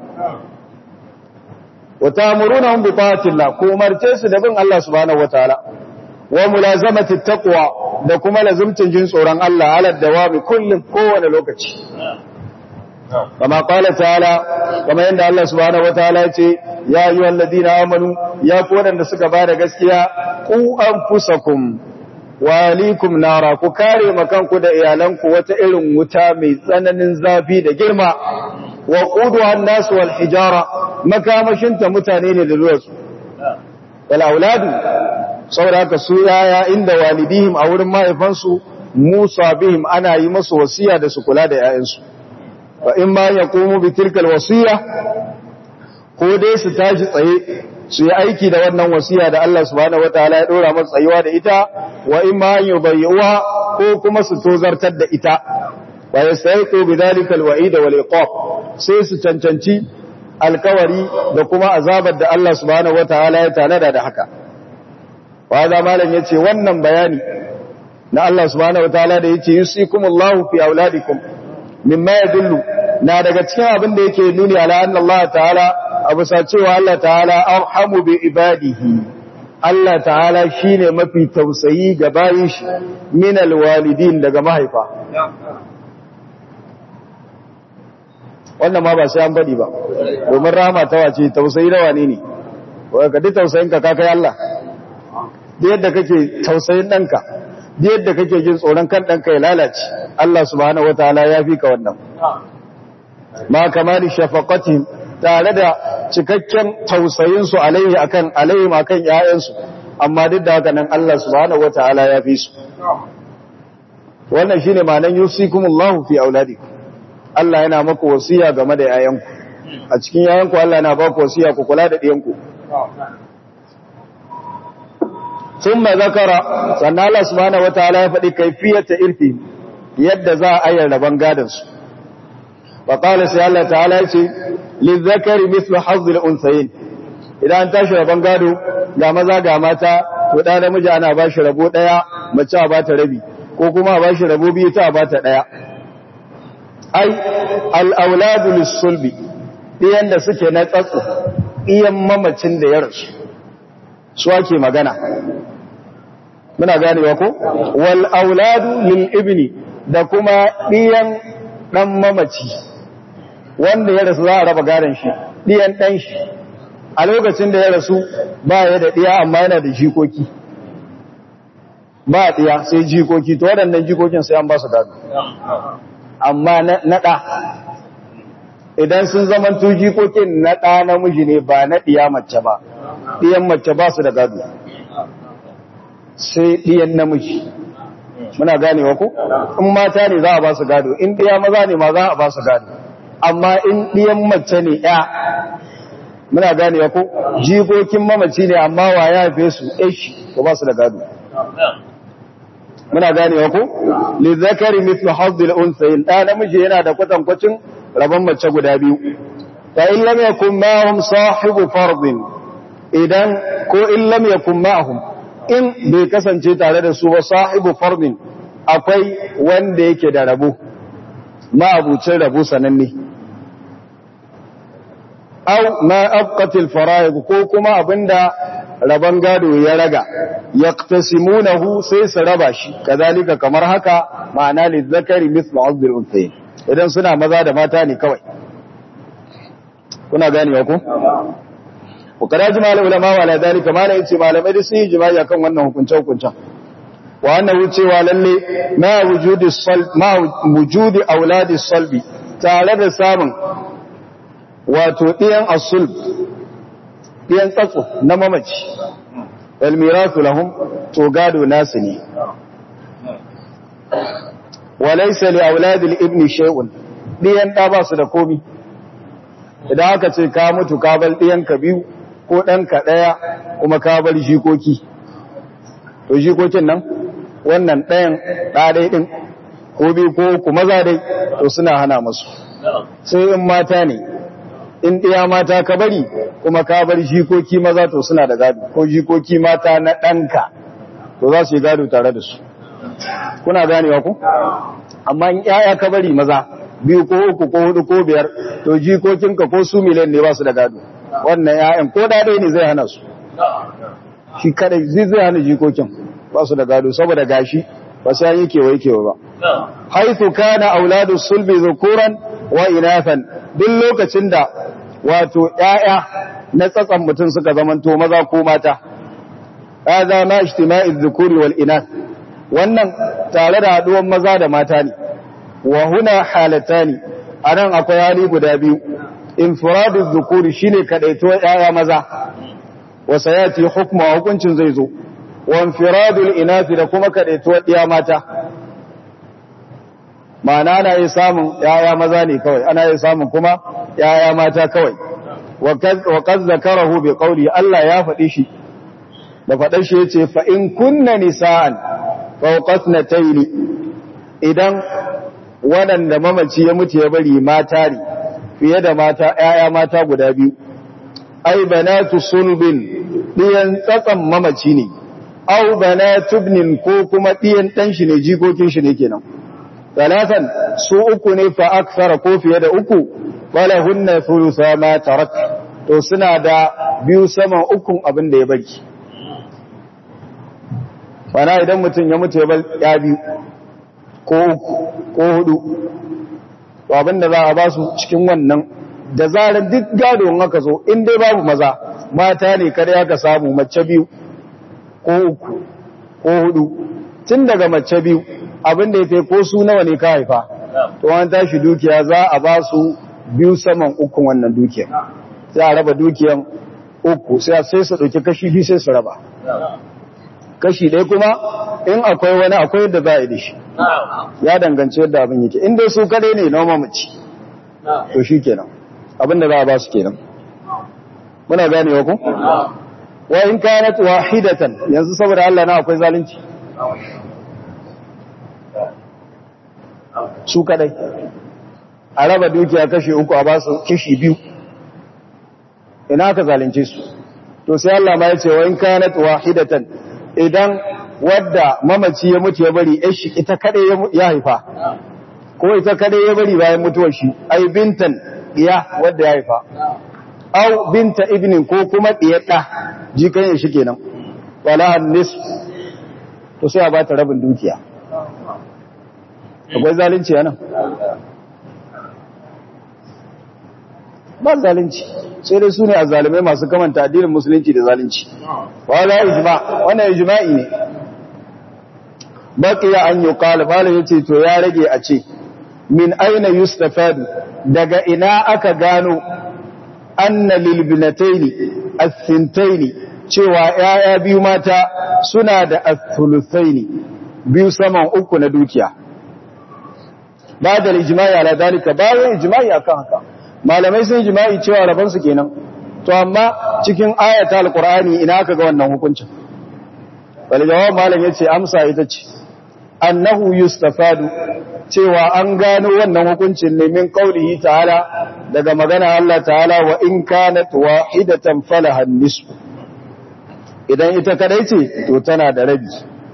Wata amuruna hun bi ta'atillah, ko umarce su da bin Allah subhanahu wataala. Wa mulazamati taqwa da kuma lazumtin jin tsoron Allah ala dawami kullum kowane lokaci kama qala ta'ala kama yanda Allah subhanahu wataala ya ce ya ayyuhal ladina amanu ya ku wadanda suka bada gaskiya ku anfusakum wa alikum nara ku kare makanku da iyalanku wata irin wuta mai tsananin zafi da girma wa quduha an-nas wal hijara makamashinta mutane ne da ruwansu wal auladu saboda haka su yaya inda walidihim a wurin mahaifansu musa bihim ana yi masu wasiya da su kula da yayansu fa in ma yaqumu bi tilkal wasiya ko dai su tashi tsaye su yi aiki da wannan wasiya da Allah subhanahu wataala ya dora masa tsayuwa da ita wa in ma yubayyuha ko kuma su tozartar da ita wa yastaiqu bi dhalikal wa'id wal iqab sai su cancanci alkawari da kuma azabar da Allah subhanahu wataala ya tanada da haka wa malam yace wannan bayani na Allah subhanahu wataala da yace yusikumullahu fi auladikum mimma yadullu na daga cikin abin da yake nuni ala anna Allah ta'ala abu sa cewa Allah ta'ala arhamu bi ibadihi Allah ta'ala shine mafi tausayi ga bayin shi min alwalidin daga mahaifa wannan ma ba sai an badi ba domin rahama ta wace tausayi da wane ne wai ka duk tausayin ka kai Allah da yadda kake tausayin ɗanka, da yadda kake jin tsoron kan ɗanka ya lalace, Allah subhanahu wataala ya fi ka wannan. Ma kamali shafaqatihim, tare da cikakken tausayinsu alaihim akan ƴaƴansu, amma duk da haka nan Allah subhanahu wataala ya fi su. Wannan shine ma'anar yusikumullahu fi auladikum. Allah yana maku wasiya game da ƴaƴanku. A cikin ƴaƴanku Allah yana ba ku wasiya ku kula da ɗiyanku. Thumma zakara, sannan Allah subhanahu wataala ya faɗi kaifiyata irfi, yadda za a ayyana rabon gadon su. Wa qala sai Allah ta'ala ya ce lizakari mithlu hazzil unthayayn. Idan an tashi rabon gado ga maza ga mata, to da namiji ana ba shi rabo daya, mace a bata rabi, ko kuma a ba shi rabo biyu ta a bata daya. Ai al-auladu lis-sulbi, diyan da suke na tsatso, diyan mamacin da ya rasu, su ake magana. Muna ganewa ko? Wal auladu lil ibni, da kuma diyan dan mamaci wanda ya rasu za a raba gadon shi, diyan dan shi a lokacin da ya rasu ba ya da diya amma yana da jikoki, ba diya sai jikoki, to waɗannan jikokin sai an ba su gado. Amma na ɗa, idan sun zamanto jikokin na ɗa namiji ne ba na diya mace ba, diyan mace ba su da gado sai diyan namiji. Muna ganewa ko? In mata ne za a ba su gado, in diya maza ne ma za a ba su gado, amma in diyan mace ne ya, muna ganewa ko? Jikokin mamaci ne amma wa ya haife su eshi, ko ba su da gado. Muna ganewa ko? Li zakari mithlu hazzil unthayayn, da namiji yana da kwatankwacin rabon mace guda biyu. Fa in lam yakun ma'hum sahibu fardin, idan ko in lam yakun ma'hum, in bai kasance tare da su ba sahibu fardin, akwai wanda yake da rabo, ma'abucin rabo sananne. Au ma abqatil fara'id, ko kuma abinda rabon gado ya raga, yaqtasimunahu sai su raba shi, kazalika kamar haka, ma'ana lizzakari mithlu hazzil unthayayn. Idan suna maza da mata ne kawai. Kuna ganewa ko? Wakada jima ulama wa la dalika, malai yace malamai da sun yi jima'i akan wannan hukunce-hukuncen. Wa annahu cewa lalle ma wujudi auladi salbi, tare da samun wato ɗiyan as-sulb, ɗiyan tsatso na mamaci, wal mirathu lahum, to gado nasu ne. Wa laysa li auladi al-ibni shay'un, ɗiyan ɗa ba su da komi. Idan aka ce ka mutu ka bar ɗiyan ka biyu ko ɗanka ɗaya kuma ka bar jikoki, to jikokin nan wannan ɗayan ɗaɗai ɗin ko biyu ko ku maza dai, to suna hana masu. Sai in mata ne, in ɗiya mata ka bari kuma ka bar jikoki maza, to suna da gado, ko jikoki mata na ɗanka, to za su yi gado tare da su. Kuna ganewa ku? Amma in ƴaƴa ka bari maza biyu ko uku ko hudu ko biyar, to jikokinka ko su miliyan ne ba su da gado. Wannan ƴaƴan ko dadai ne zai hana su, shi kadai zai hana jikokin ba su da gado, saboda gashi ba sai yi kewaye ba. Haithu kana auladu sulbi zukuran wa inathan, duk lokacin da wato ƴaƴa na tsatsan mutum suka zamanto maza ko mata, hadha ma ijtima'i dhukuri wal inath, wannan tare da haduwan maza da mata ne. Wa huna halatani, anan akwai hali guda biyu. Infiradu dhukuri shine kadaito ƴaƴa maza, wa sayati hukmu, hukuncin zai zo. Wa infiradul inathi, da kuma kadaito ɗiya mata. Ma'ana ana yi samun ƴaƴa maza ne kawai, ana yi samun kuma ƴaƴa mata kawai. Wa qad zakarahu bi qawli, Allah ya faɗi shi da faɗar shi yace fa in kunna nisaan fawqatnatayn, idan waɗanda mamaci ya mutu ya bari mata ne fiye da mata, ƴaƴa mata guda biyu, ai banatu sulbin, ɗiyan tsatsan mamaci ne, au banatu ibnin, ko kuma ɗiyan ɗan shi ne, jikokin shi ne kenan. Talatan, su uku ne fa aksara ko fiye da uku, falahunna thulutha ma tarak, to suna da biyu saman ukun abin da ya bari. Wana idan mutum ya mutu ya bar ya biyu ko uku ko hudu, to abin da za a ba su cikin wannan, da zarar duk gado in aka zo, in dai babu maza, mata ne kada ya ka samu mace biyu, ko 3 ko 4 tun daga mace 2 abinda ya ko su nawa ne ka haifa to an tashi dukiya za a ba su 2 saman 3 wannan dukiya sai a raba dukiyan 3 sai su dauki kashi 2 sai su raba kashi 1 kuma in akwai wani akwai yadda za a yi da shi ya danganci yadda abin yake in dai su kadai ne na mamaci to shi kenan abinda za a ba su kenan muna ganewa ku wa in kanat wahidatan yanzu saboda Allah na akwai zalunci su kadai a raba dukiya kashi 3 a ba su kashi 2 ina ka zalunce su to sai Allah ma ya ce wa in kanat wahidatan idan wadda mamaci ya mutu ya bari shi ita kadai ya haifa ko ita kadai ya bari bayan mutuwar shi ai bintan iya wadda ya haifa au binta ibnin ko kuma diyar da jikan shi kenan wala nis to sai a ba ta rabin dukiya akwai zalunci yana ba zalunci sai dai su ne azzalimai masu kamanta addinin musulunci da zalunci wala ijma wannan ijma'i ne baqiya an yuqal bala yace to ya rage a ce min aina yustafadu daga ina aka gano anna lil binataini as-sintaini cewa yaya biyu mata suna da as-thuluthaini biyu saman 3 na dukiya ba da ijma'i ala dalika bayan ijma'i akan haka malamai sun ijma'i cewa rabon su kenan to amma cikin ayatul alqur'ani ina aka ga wannan hukuncin wal jawab malam yace amsa ita ce annahu yustafadu cewa an gano wannan hukuncin ne min qaulihi ta'ala daga magana Allah ta'ala wa in kanat wahidatan falaha nisfu idan ita kadai ce to tana da rabi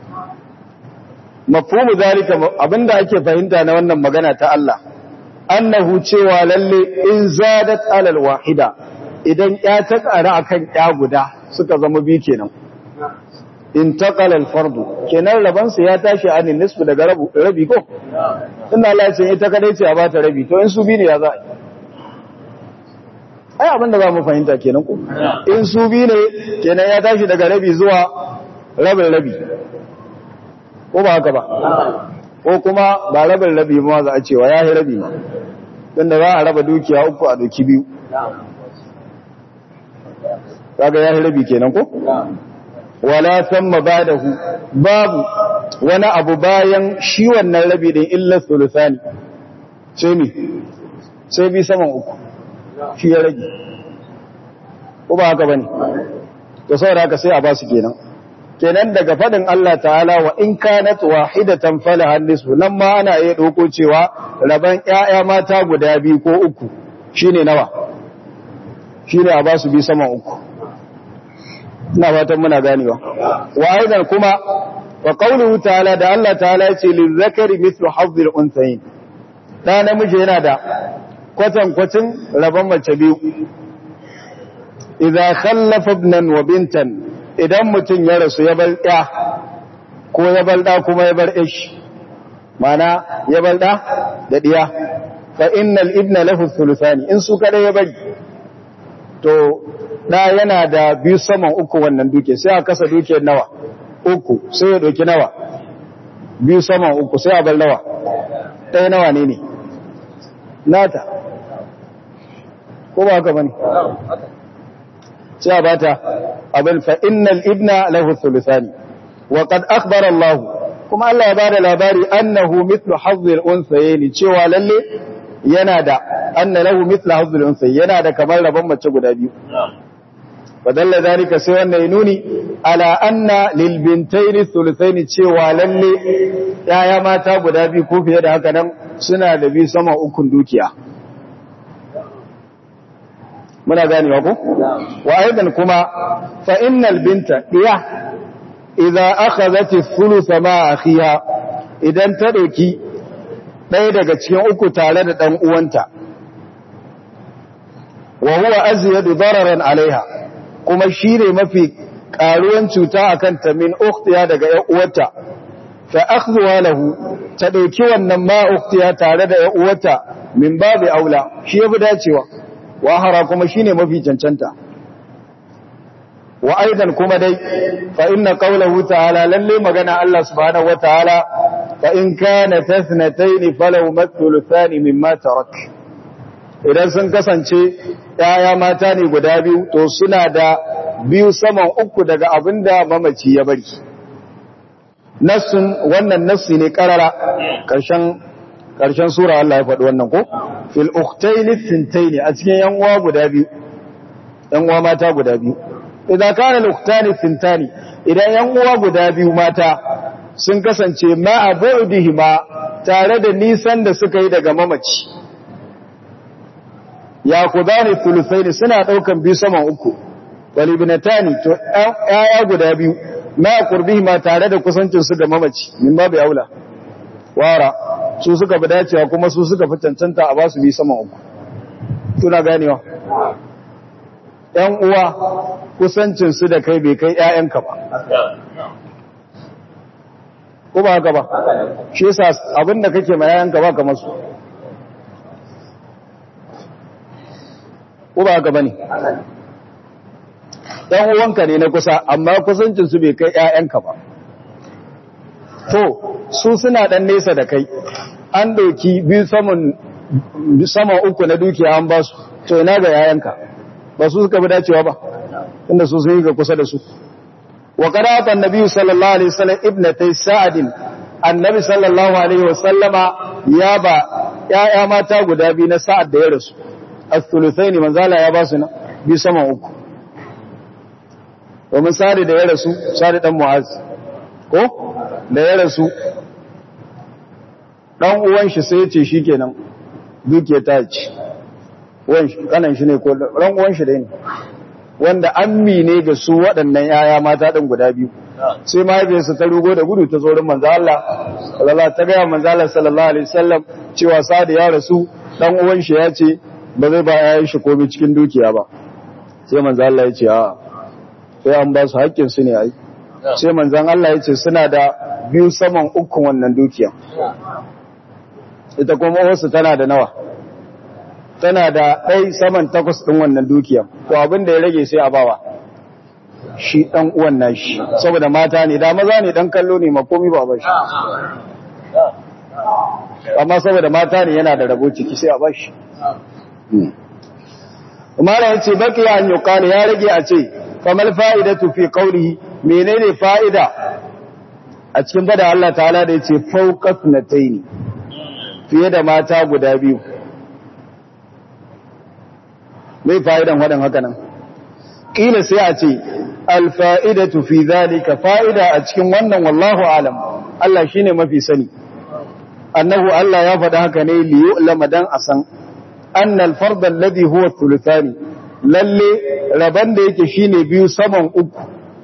mafhumu zalika abinda ake fahimta na wannan magana ta Allah annahu cewa lalle in zadat alal wahida idan ya ta ƙara akan ya guda suka zama biyu kenan intaqala al-fardu kenan raban su ya tashi anin nisfu daga rabi ko inna Allah ya ce ita kadai ce a bata rabi to in su bi ne ya za ai abinda za mu fahimta kenan ko in su bi ne kenan ya tashi daga rabi zuwa rabin rabi ko ba haka ba ko kuma ba rabin rabi ma za a cewa ya yi rabi ma tunda za a raba dukiya 3 a doki 2 kaga ya yi rabi kenan ko wala thamma ba'dahu babu wani abu bayan shi wannan rabi din illa thuluthani sai mi sai bi saman 3 shi ya rage ko ba haka bane to saboda haka sai a ba su kenan daga fadin Allah ta'ala wa in kanat wahidatan falaha nisfu nan ma ana iya dauko cewa raban ƴaƴa mata guda 2 ko 3 shine nawa shine a ba su bi saman 3 ina fatan muna ganewa wa aidan kuma wa qawluhu ta'ala da Allah ta'ala yace lil zakari mithlu hazzil unthayn da namiji yana da kwatan rabon mace 2 idza khallafa ibnan wa bintan idan mutun ya rasu ya bar ɗa ko ya bar ɗa kuma ya bar ish mana ya bar ɗa da diya fa innal ibna lahu thuluthani in su kada ya bari to da yana da 2 saman 3 wannan duke sai a kasa dukiyar nawa 3 sai ya doki nawa 2 saman 3 sai a bar nawa ɗaya nawa ne nata ko ba haka bane sai a bata abin fa innal ibna lahu thuluthani wa qad akhbara Allah kuma Allah ya bada labari annahu mithlu hazzil unsayni cewa lalle yana da anna lahu mithlu hazzil unsayni yana da kamar rabon mace guda 2 fadalla zalika sai wannan nuni ala anna lil bintaini thuluthaini cewa lalle yaya mata guda 2 ko fiye da haka nan suna da 2 sama 3 dukiya muna ganewa ko wa aidan kuma fa innal binta diya idza akhadhat ath-thuluth ma akhiha idan ta dauki ɗaya daga cikin 3 tare da dan uwanta wa huwa azyadu dararan alaiha kuma shine mafi karuwan cuta akan ta min ukhtiya daga ƴan uwarta fa akhdhuha lahu ta dauki wannan ma ukhtiya tare da ƴan uwarta min babi aula shi yafi dacewa wahara kuma shine mafi cancanta wa aidan kuma dai fa inna qawluhu ta'ala lalle magana Allah subhanahu wa ta'ala fa in kana tathnatayn falau mathluthani mimma tarak idan sun kasance yaya mata ne guda biyu to suna da biyu saman uku daga abinda mamaci ya bari nassun wannan nassi ne karara karshen sura Allah ya faɗi wannan ko fil ukhtaini thintaini a cikin yan uwa guda biyu yan uwa mata guda biyu idan kana al ukhtani thintani idan yan uwa guda biyu mata sun kasance ma abu'dihima tare da nisan da suka yi daga mamaci ya kudani thuluthaini suna daukan biyu saman uku wal ibnatani to ƴaƴa guda biyu ma qurbihima tare da kusancin su ga mamaci min babu aula wara su suka fi dacewa kuma su suka fi cancanta a basu biyu saman uku tuna ganewa ƴan uwa kusancin su da kai bai kai ƴaƴanka ba ko ba haka ba shi yasa abinda kake ma ƴaƴanka ba kamar su ko ba haka bane ɗan uwanka ne na kusa amma kusancin su bai kai ƴaƴanka ba to su suna dan nesa da kai an dauki biyu saman uku na dukiya an ba su to ina ga ƴaƴanka ba su suka bi dacewa ba inda su sun yi ga kusa da su wa qara'ata annabi sallallahu alaihi wasallam ibnatay sa'd annabi sallallahu alaihi wasallama ya ba ƴaƴa mata guda biyu na sa'ad da ya rasu al-thuluthaini manzala ya ba su na biyu saman uku domin sa'ad da ya rasu sa'ad dan mu'az ko da ya rasu dan uwan shi sai ya ce shikenan duke ta ci uwan shi kanan shi ne ko dan uwan shi da ne wanda ammi ne ga su waɗannan yaya mata din guda biyu sai mahaifiyarsa ta rugo da gudu ta zo rin manzo Allah sallallahu ta ga manzo Allah sallallahu alaihi wasallam cewa sa'ad ya rasu dan uwan shi ya ce ba zai ba yayin shi komai cikin dukiya ba sai manzo Allah ya ce a sai an ba su haƙƙin su ne ai sai manzon Allah ya ce suna da biyu saman ukun wannan dukiya ita kuma wasu tana da nawa tana da ɗai saman takwas ɗin wannan dukiya to abin da ya rage sai a bawa shi ɗan uwan nashi saboda mata ne da maza ne ɗan kallo ne makomi ba ba shi amma saboda mata ne yana da rabo ciki sai a ba shi umara ya ce baki an yi ya rage a ce kamar fa'idatu fi qawlihi menene fa'ida a cikin bada Allah ta'ala da yace fawqat nataini fiye da mata guda biyu mai fa'idan wadan haka nan kila sai a ce al fa'idatu fi zalika fa'ida a cikin wannan wallahu alam Allah shine mafi sani annahu Allah ya faɗa haka ne li yu'lama dan asan anna al fard alladhi huwa thuluthani lalle raban da yake shine biyu saman uku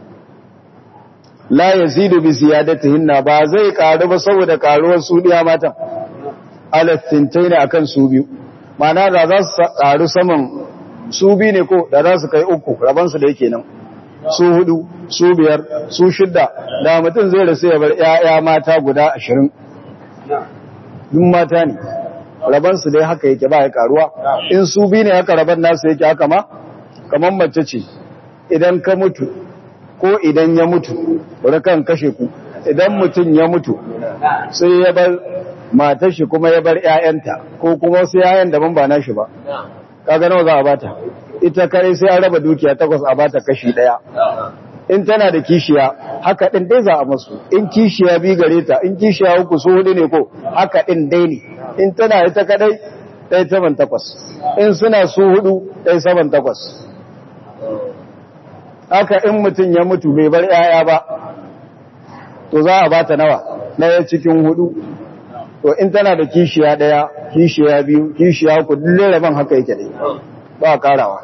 la yazidu bi ziyadatihinna ba zai karu ba saboda karuwar su diya matan ala tintaini akan su biyu ma'ana da za su karu saman su biyu ne ko da za su kai uku raban su da yake nan su hudu su biyar su shidda da mutum zai rasu ya bar ƴaƴa mata guda 20 duk mata ne raban su dai haka yake ba ya karuwa in su biyu ne haka raban nasu yake haka ma kamar mace ce idan ka mutu ko idan ya mutu bari kan kashe ku idan mutum ya mutu sai ya bar matar shi kuma ya bar ƴaƴanta ko kuma wasu ƴaƴan daban ba nashi ba kaga nawa za a bata ita kare sai an raba dukiya 8 a bata kashi 1 in tana da kishiya haka din dai za a masu in kishiya bi gare ta in kishiya uku su hudu ne ko haka din dai ne in tana ita kadai dai 7-8 in suna su hudu dai 7-8 haka in mutum ya mutu bai bar yaya ba to za a bata nawa ɗaya cikin 4 to in tana da kishiya ɗaya kishiya biyu kishiya uku dole rabon haka yake dai ba karawa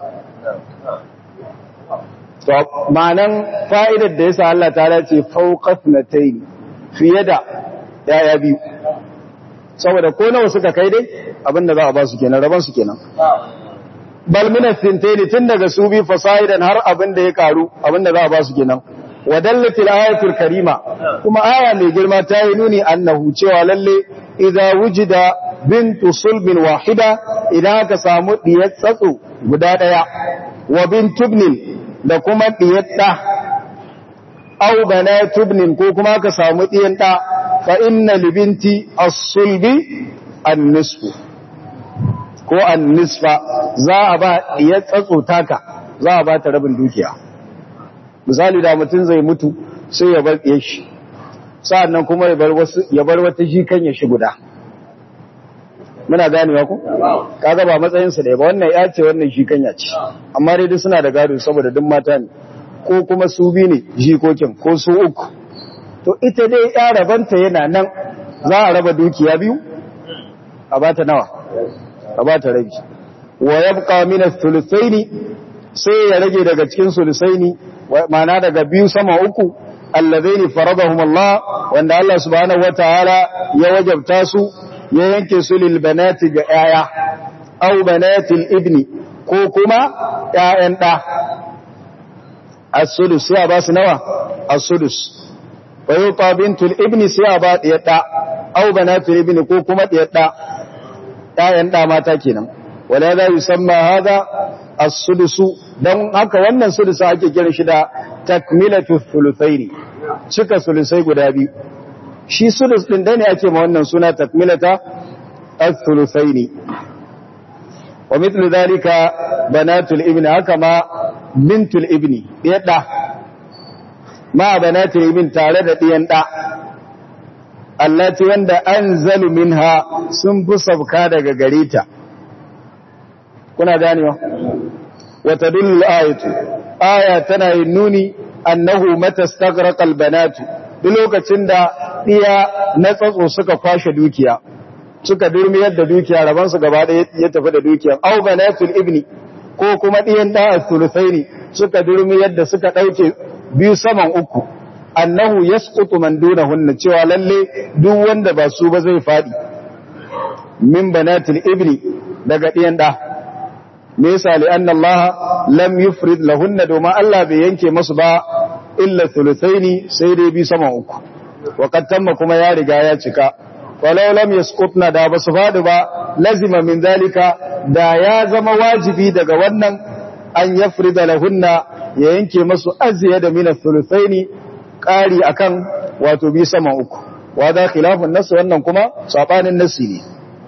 to ma'anan fa'idar da yasa Allah ta ce fawqat natayn fiye da yaya biyu saboda ko nawa suka kai dai abinda za a ba su kenan rabon su kenan bal min ath-thintayn tun daga su bi fasaidan har abinda ya karu abinda za a ba su kenan wadallatil ayatul karima kuma aya mai girma ta yi nuni annahu cewa lalle idza wujida bintu sulbin wahida idan aka samu diyar tsatso guda daya wa bintubnin da kuma diyar da aw banatu ibnin ko kuma ka samu diyan da fa inna libinti as-sulbi an-nisfu ko an-nisfa za a ba diyar tsatso taka za a ba ta rabin dukiya. Misali da mutum zai mutu sai ya bar diyar shi sa'annan kuma ya bar wata jikan ya shi guda. Muna ganewa ku? Kaga ba matsayinsu da ba wannan ya ce wannan jikan ya ce, amma dai duk suna da gado saboda duk mata ne, ko kuma su bi ne jikokin ko su uku. To ita dai ya rabanta yana nan za a raba dukiya biyu, a ba ta nawa? A ba ta rabi. Wa yabqa min ath-thuluthaini sai ya rage daga cikin sulusaini ma'ana daga biyu sama uku allazaini faradahum Allah wanda Allah subhanahu wataala ya wajabta su ya yanke su lil banati ga yaya aw banatil ibni ko kuma yayan da as-sudus sai ba su nawa as-sudus wa yuta bintul ibni sai ba diyar da aw banatil ibni ko kuma diyar da yayan da mata kenan wala la yusamma hada as-sudusu dan haka wannan sudusa ake kiran shi da takmilatu thuluthaini cika sulusai guda biyu. Shi sudus din da ne ake ma wannan suna takmilata ath-thuluthaini. Wa mithlu dhalika banatul ibni haka ma bintul ibni yadda ma banatul ibn tare da diyan da allati wanda anzalu minha sun fi sabka daga gareta. Kuna ganewa? Wata dulul ayatu aya tana yin nuni annahu mata staghraqa albanatu duk lokacin da diya na tsatso suka kwashe dukiya suka durmiyar da dukiya raban su gaba da ya tafi da dukiya aw banatul ibni ko kuma diyan da as-sulusaini suka durmiyar da suka dauke biyu saman uku annahu yasqutu man dunahunna cewa lalle duk wanda ba su ba zai fadi min banatul ibni daga diyan da me yasa li anna Allah lam yufrid lahunna doma Allah bai yanke masu ba illa thuluthaini sai dai bi sama uku wa qad tamma kuma ya riga ya cika walau lam yasqutna da basu fadi ba lazima min zalika da ya zama wajibi daga wannan an yafrida lahunna ya yanke masu aziyada min thuluthaini qari akan wato bi sama uku wa da khilafun nas wannan kuma sabanin nasi ne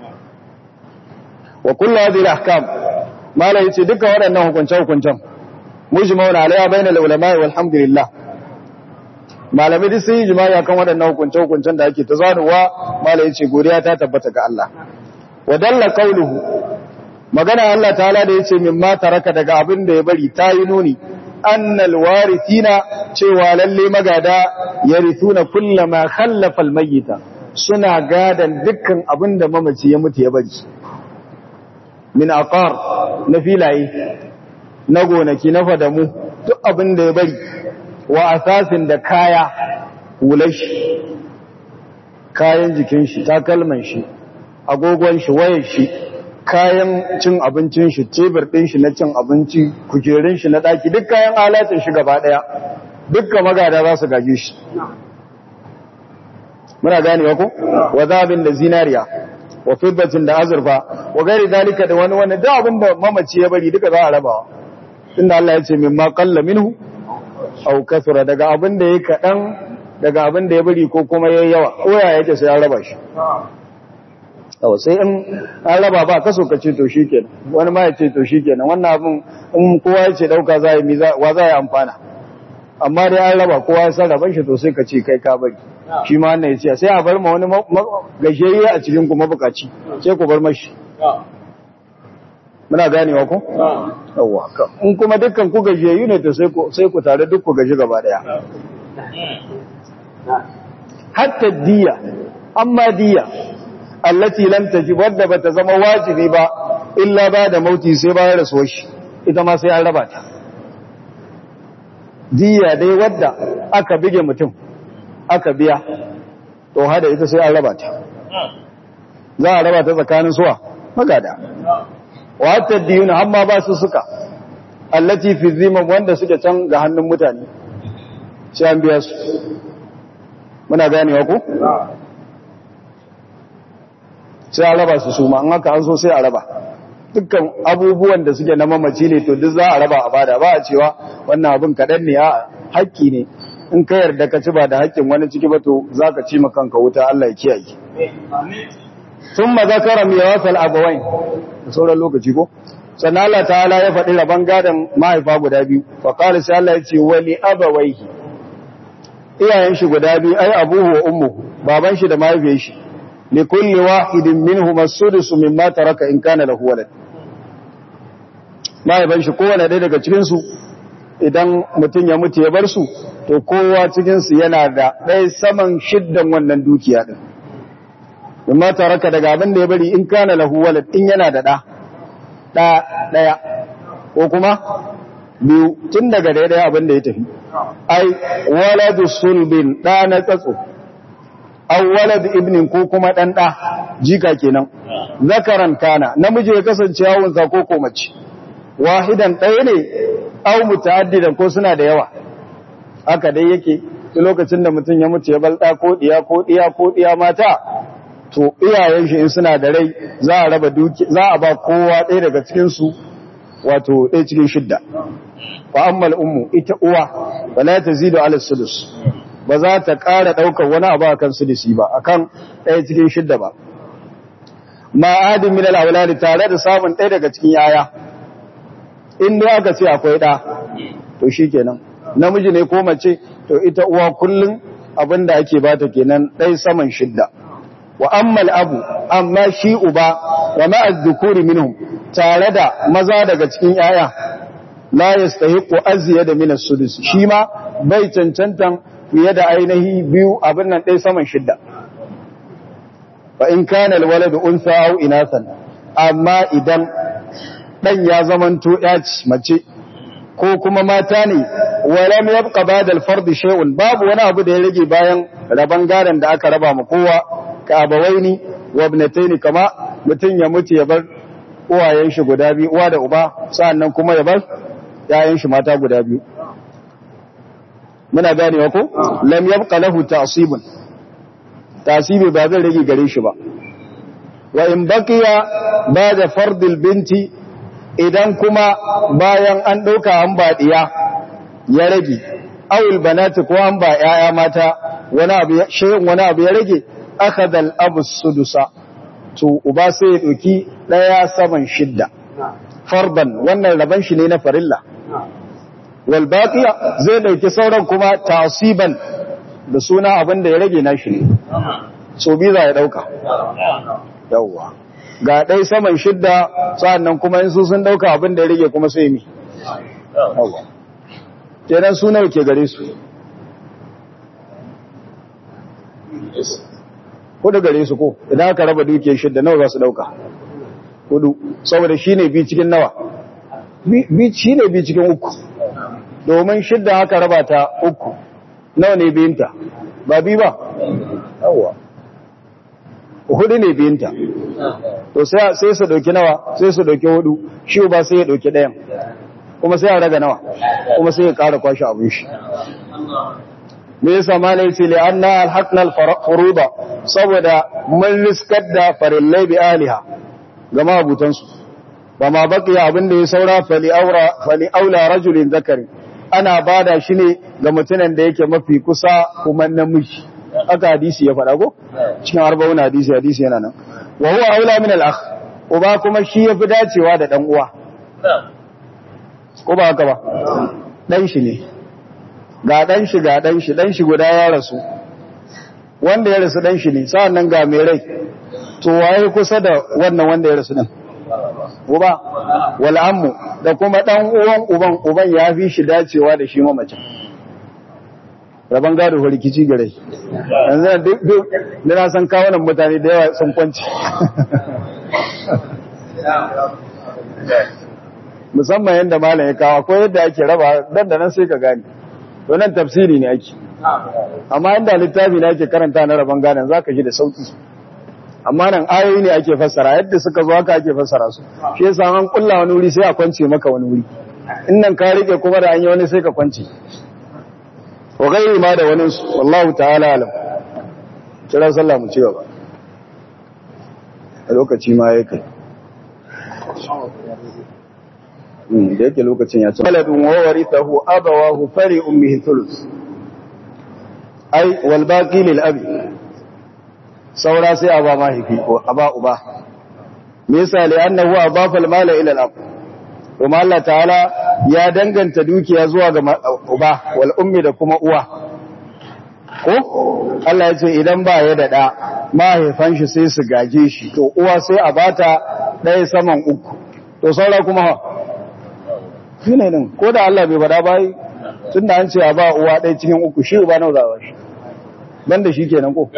wa kullu hadhihi al-ahkam mala yace duka waɗannan hukunce-hukuncen mujma'un alaiha bainal ulama'i walhamdulillah malamai duk sun yi jima'i akan waɗannan hukunce-hukuncen da ake ta zanuwa mala yace godiya ta tabbata ga Allah wa dalla qawluhu magana Allah ta'ala da yace mimma taraka daga abin da ya bari ta yi nuni annal warithina cewa lalle magada yarithuna kullama khallafa almayyita suna gadan dukkan abin da mamaci ya mutu ya bari min aqar na filaye na gonaki na fadamu duk abin da ya bari wa asasin da kaya hulashi kayan jikin shi takalman shi agogon shi wayar shi kayan cin abincin shi tebur din shi na cin abinci kujerun shi na daki duk kayan alatin shi gaba daya dukkan magada za su gaje shi muna ganewa ko wa zabin da zinariya wa fiddatin da azurfa wa gari dalika da wani da abin da mamaci ya bari duka za a rabawa inda Allah ya ce mimma qalla minhu aw kathura daga abin da yake kadan daga abin da ya bari ko kuma yayi yawa ko ya yake sai an raba shi sai in an raba ba kaso kace to shikenan wani ma ya ce to shikenan wannan abin in kowa ya ce dauka za yi wa za yi amfana amma dai an raba kowa ya san raban shi to sai ka ce kai ka bari shi ma wannan ya ce sai a bar ma wani gajiyayye a cikin ku mabukaci sai ku bar mashi muna ganewa ko yawa in kuma dukkan ku gajiyayyu ne to sai ku tare duk ku gaji gaba daya hatta diya amma diya allati lam tajib wadda bata zama wajibi ba illa ba da mauti sai bayan rasuwar shi ita ma sai an raba ta diya dai wadda aka bige mutum aka biya to hada ita sai an raba ta za a raba ta tsakanin suwa magada wa hatta diyuna amma ba su suka allati fi zimam wanda suke can ga hannun mutane sai an biya su muna ganewa ko sai a raba su suma an haka an so sai a raba dukkan abubuwan da suke na mamaci ne to duk za a raba a bada, ba a cewa wannan abin kaɗan ne, a haƙƙi ne, in ka yarda ka ci ba da haƙƙin wani ciki ba to za ka ci kanka wuta, Allah ya kiyaye. Sun mazakara mai wasal abawain da sauran lokaci ko? Sannan Allah ta'ala ya faɗi rabon gadon mahaifa guda biyu, faƙali sai Allah ya ce wani abawaihi, iyayen shi guda biyu, ai abuhu wa ummuhu, baban shi da mahaifiyar shi, li kulli wahidin minhum as-sudusu mimma taraka in kana lahu walad. Mahaifan shi kowane ɗaya daga cikin su idan mutum ya mutu ya bar su, to kowa cikin su yana da ɗaya saman shiddan wannan dukiya din. Mimma taraka daga abin da ya bari in kana lahu walad, in yana da ɗaya ko kuma biyu, tun daga ɗaya abin da ya tafi. Ai waladu sulbin, ɗa na tsatso, aw walad ibnin ko kuma ɗan ɗa, jika kenan, zakaran kana, namiji ya kasance yawunsa ko mace, wahidan ɗaya ne, aw mutaaddidan ko suna da yawa. Haka dai yake lokacin da mutum ya mutu ya balɗa ko ɗiya mata, to iyayen shi in suna da rai za a raba duki, za a ba kowa ɗaya daga cikin su wato ɗaya cikin shidda. Wa ammal ummu, ita uwa wala tazidu ala sudus, ba za ta ƙara ɗaukar wani abu akan sudusi ba, akan ɗaya cikin shidda ba. Ma'adin min al-awlad, tare da samun ɗaya daga cikin yaya, in dai aka ce akwai ɗa to shikenan, namiji ne ko mace, to ita uwa kullun abinda ake bata kenan ɗaya saman shidda. Wa ammal abu, amma shi uba, wa ma'az dhukuri minhum, tare da maza daga cikin yaya, la yastahiqu azyada min as-sudus, shi ma bai cancantan fiye da ainihi biyu abin nan ɗaya saman shidda. Fa in kana alwaladu unsa aw inasan, amma idan dan ya zamanto yaci mace ko kuma mata ne, walam yabqa ba'da al-fard shay'un, babu wani abu da ya rage bayan raban garan da aka raba ma kowa, ka abawaini wa ibnataini, kama mutun ya mutu ya bar uwayen shi guda biyu, uwa da uba, sa'annan kuma ya bar yayan shi mata guda biyu. Muna ganewa ko? Lam yabqa lahu ta'sibun, ta'sibi ba zai rage gare shi ba. Wa in baqiya ba'da fardil binti, idan kuma bayan an dauka an ba diya ya rage, awil banati ko an ba yaya mata wani abu shay'un wani abu ya rage, akhadha al-abu sudusa, to uba sai ya dauki daya saman shidda farban, wannan raban shi ne na farilla. Wal baqiya zai dauki sauran kuma ta'siban, da suna abin da ya rage nashi ne, so biza ya dauka. Yawwa, ga dai saman shidda, sannan kuma in su sun dauka abin da ya rage kuma sai mi. Yawwa, kenan su nawa ke gare su? Hudu gare su ko? Idan aka raba dukiyar shidda nawa za su dauka? Hudu, saboda shine bi cikin nawa? Shine bi cikin uku. Domin shidda haka raba ta uku, nawa ne biyinta? Ba bi ba? Yawwa, hudu ne biyinta. To sai su dauki nawa? Sai su dauki hudu, shi ba sai ya dauki ɗayan, kuma sai ya raga nawa, kuma sai ya ƙara kwashe abin shi. Me yasa malai ce li anna alhaqna alfuruda, saboda mun riskar da farillai bi aliha ga mabutan su. Ba ma baqiya abin da ya saura fali aula rajulin zakari, ana bada shi ne ga mutumin da yake mafi kusa kuma namiji. Aka hadisi ya faɗa ko cikin 40 hadisi yana nan. Wa huwa aula min al-akh, uba kuma shi yafi dacewa da dan uwa, ko ba haka ba? Dan shi ne, ga dan shi guda ya rasu, wanda ya rasu dan shi ne, sa'annan ga mai rai, to waye kusa da wannan wanda ya rasu din? Uba. Wal ammu, da kuma dan uban ya fi shi dacewa da shi mamacin. Raban gado ko rikici gare, yanzu duk da na san kawunan mutane da yawa sun kwanci. Musamman yadda malam ya kawo, ko yadda ake raba dan da nan sai ka gane. To nan tafsiri ne ake, amma inda littafi ne ake karanta na raban gadon za ka ji da sauki. Amma nan ayoyi ne ake fassara, yadda suka zo haka ake fassara su. Shi yasa an kulla wani wuri sai a kwance maka wani wuri, in nan ka rike kuma da an yi wani sai ka kwance. Wa gairi ma da wani su, wallahu ta'ala alam. Kira sallah mu ci gaba, a lokaci ma ya kai. da yake lokacin ya ce waladun wa warithahu abawahu fari ummihi thuluth ai wal baqi lil abi saura sai aba mahaifi ko aba uba me yasa li annahu adafa al mala ila al ab kuma Allah ta'ala ya danganta dukiya zuwa ga uba wal ummi da kuma uwa ko Allah ya ce idan ba ya da da mahaifan shi sai su gaje shi to uwa sai a bata ɗaya saman uku to saura kuma ha shine din ko da Allah bai bada bai tunda an ce a ba uwa ɗaya cikin uku shi uba nawa za ba shi banda shi kenan ko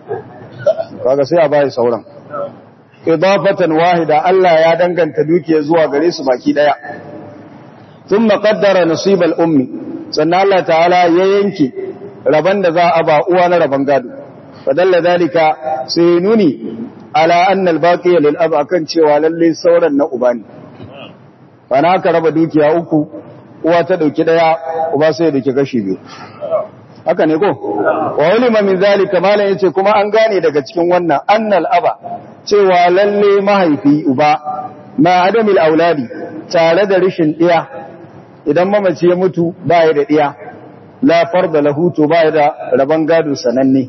kaga sai a bai sauran idafatan wahida Allah ya danganta dukiya zuwa gare su baki daya thumma qaddara nasibal ummi sannan Allah ta'ala ya yanke raban da za a ba uwa na raban gado fadalla dalika sai nuni ala anna al-baqiya lil ab akan cewa lalle sauran na uba ne bana aka raba dukiya uku uwa ta dauki daya uba sai ya dauki kashi biyu haka ne ko wa ulima min zalika malan yace kuma an gane daga cikin wannan annal aba cewa lalle mahaifi uba ma adamil auladi tare da rishin diya idan mamaci ya mutu ba ya da diya la farda lahu to ba ya da raban gado sananne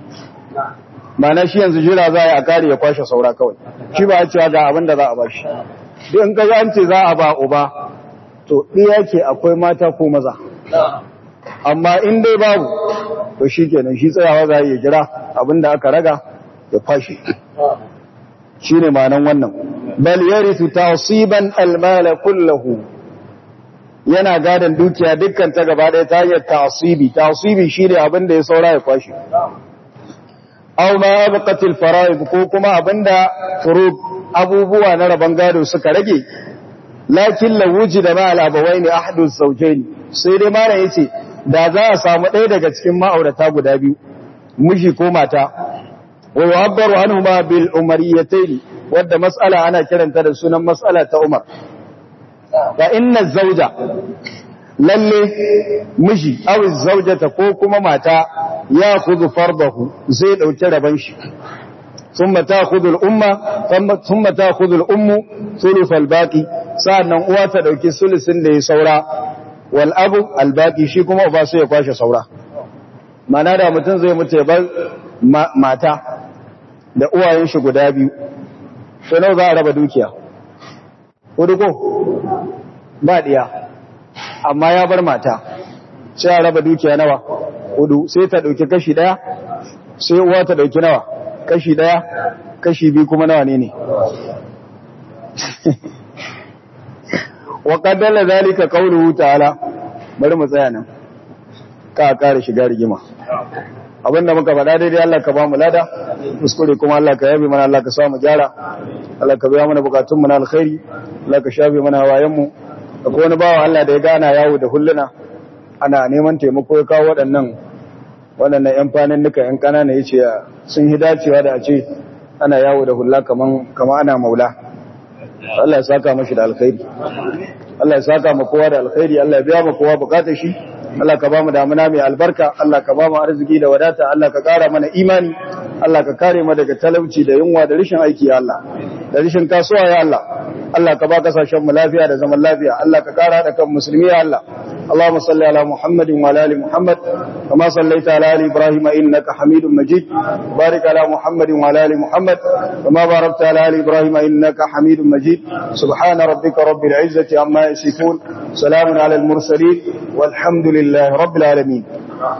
mana shi yanzu jira za a kare ya kwashe saura kawai shi ba a cewa ga abin da za a bashi duk in kaga an ce za a ba uba to diya ke akwai mata ko maza amma in dai babu to shikenan shi tsayawa za ya jira abin da aka raga ya kwashe shine ma'anan wannan bal yarithu ta'siban almal kullahu yana gadan dukiya dukkan ta gaba daya ta hanyar ta'sibi shine abin da ya saura ya kwashi aw ma abqat alfara'id ko kuma abinda furud abubuwa na raban gado suka rage lakin la wujida ma al-abawaini ahadu zawjayn sai dai mara yace da za a samu ɗaya daga cikin ma'aurata guda biyu miji ko mata wa yu'abbaru anhuma bil umariyatayn wadda mas'ala ana kiranta da sunan mas'ala ta Umar fa inna zawja lalle miji aw zawjata ko kuma mata ya khudhu fardahu zai dauki raban shi thumma ta'khudhu al umma thumma ta'khudhu al ummu thuluth al baqi sa'annan uwa ta dauki sulusin da ya saura wal abu al baqi shi kuma uba sai ya kwashe saura mana da mutum zai mutu ya bar mata da uwayen shi guda biyu sai nawa za a raba dukiya hudu ko ba diya amma ya bar mata sai a raba dukiya nawa hudu sai ta dauki kashi daya sai uwa ta dauki nawa kashi daya kashi biyu kuma nawa ne wa qaddala zalika qawluhu ta'ala bari mu tsaya nan ka kare shiga rigima abinda muka faɗa daidai Allah ka ba mu lada kuskure kuma Allah ka yabe mana Allah ka sa mu gyara Allah ka biya mana bukatun mu na alkhairi Allah ka shafe mana hawayen mu akwai wani bawa Allah da ya gana yawo da hulluna ana neman taimako ya kawo waɗannan ƴan fanin duka ƴan kanana yace sun hidacewa da a ce ana yawo da hulla kaman ana maula Allah ya saka mashi da alkhairi Allah ya saka mu kowa da alkhairi Allah ya biya mu kowa bukatar shi Allah ka ba mu damuna mai albarka Allah ka ba mu arziki da wadata Allah ka ƙara mana imani Allah ka kare mu daga talauci da yunwa da rashin aiki ya Allah da rashin kasuwa ya Allah Allah ka ba kasashen mu lafiya da zaman lafiya Allah ka ƙara da kan musulmi ya Allah اللهم صل على محمد وعلى ال محمد كما صليت على ال ابراهيم انك حميد مجيد وبارك على محمد وعلى ال محمد كما باركت على ال ابراهيم انك حميد مجيد سبحان ربك رب العزة عما يصفون سلام على المرسلين والحمد لله رب العالمين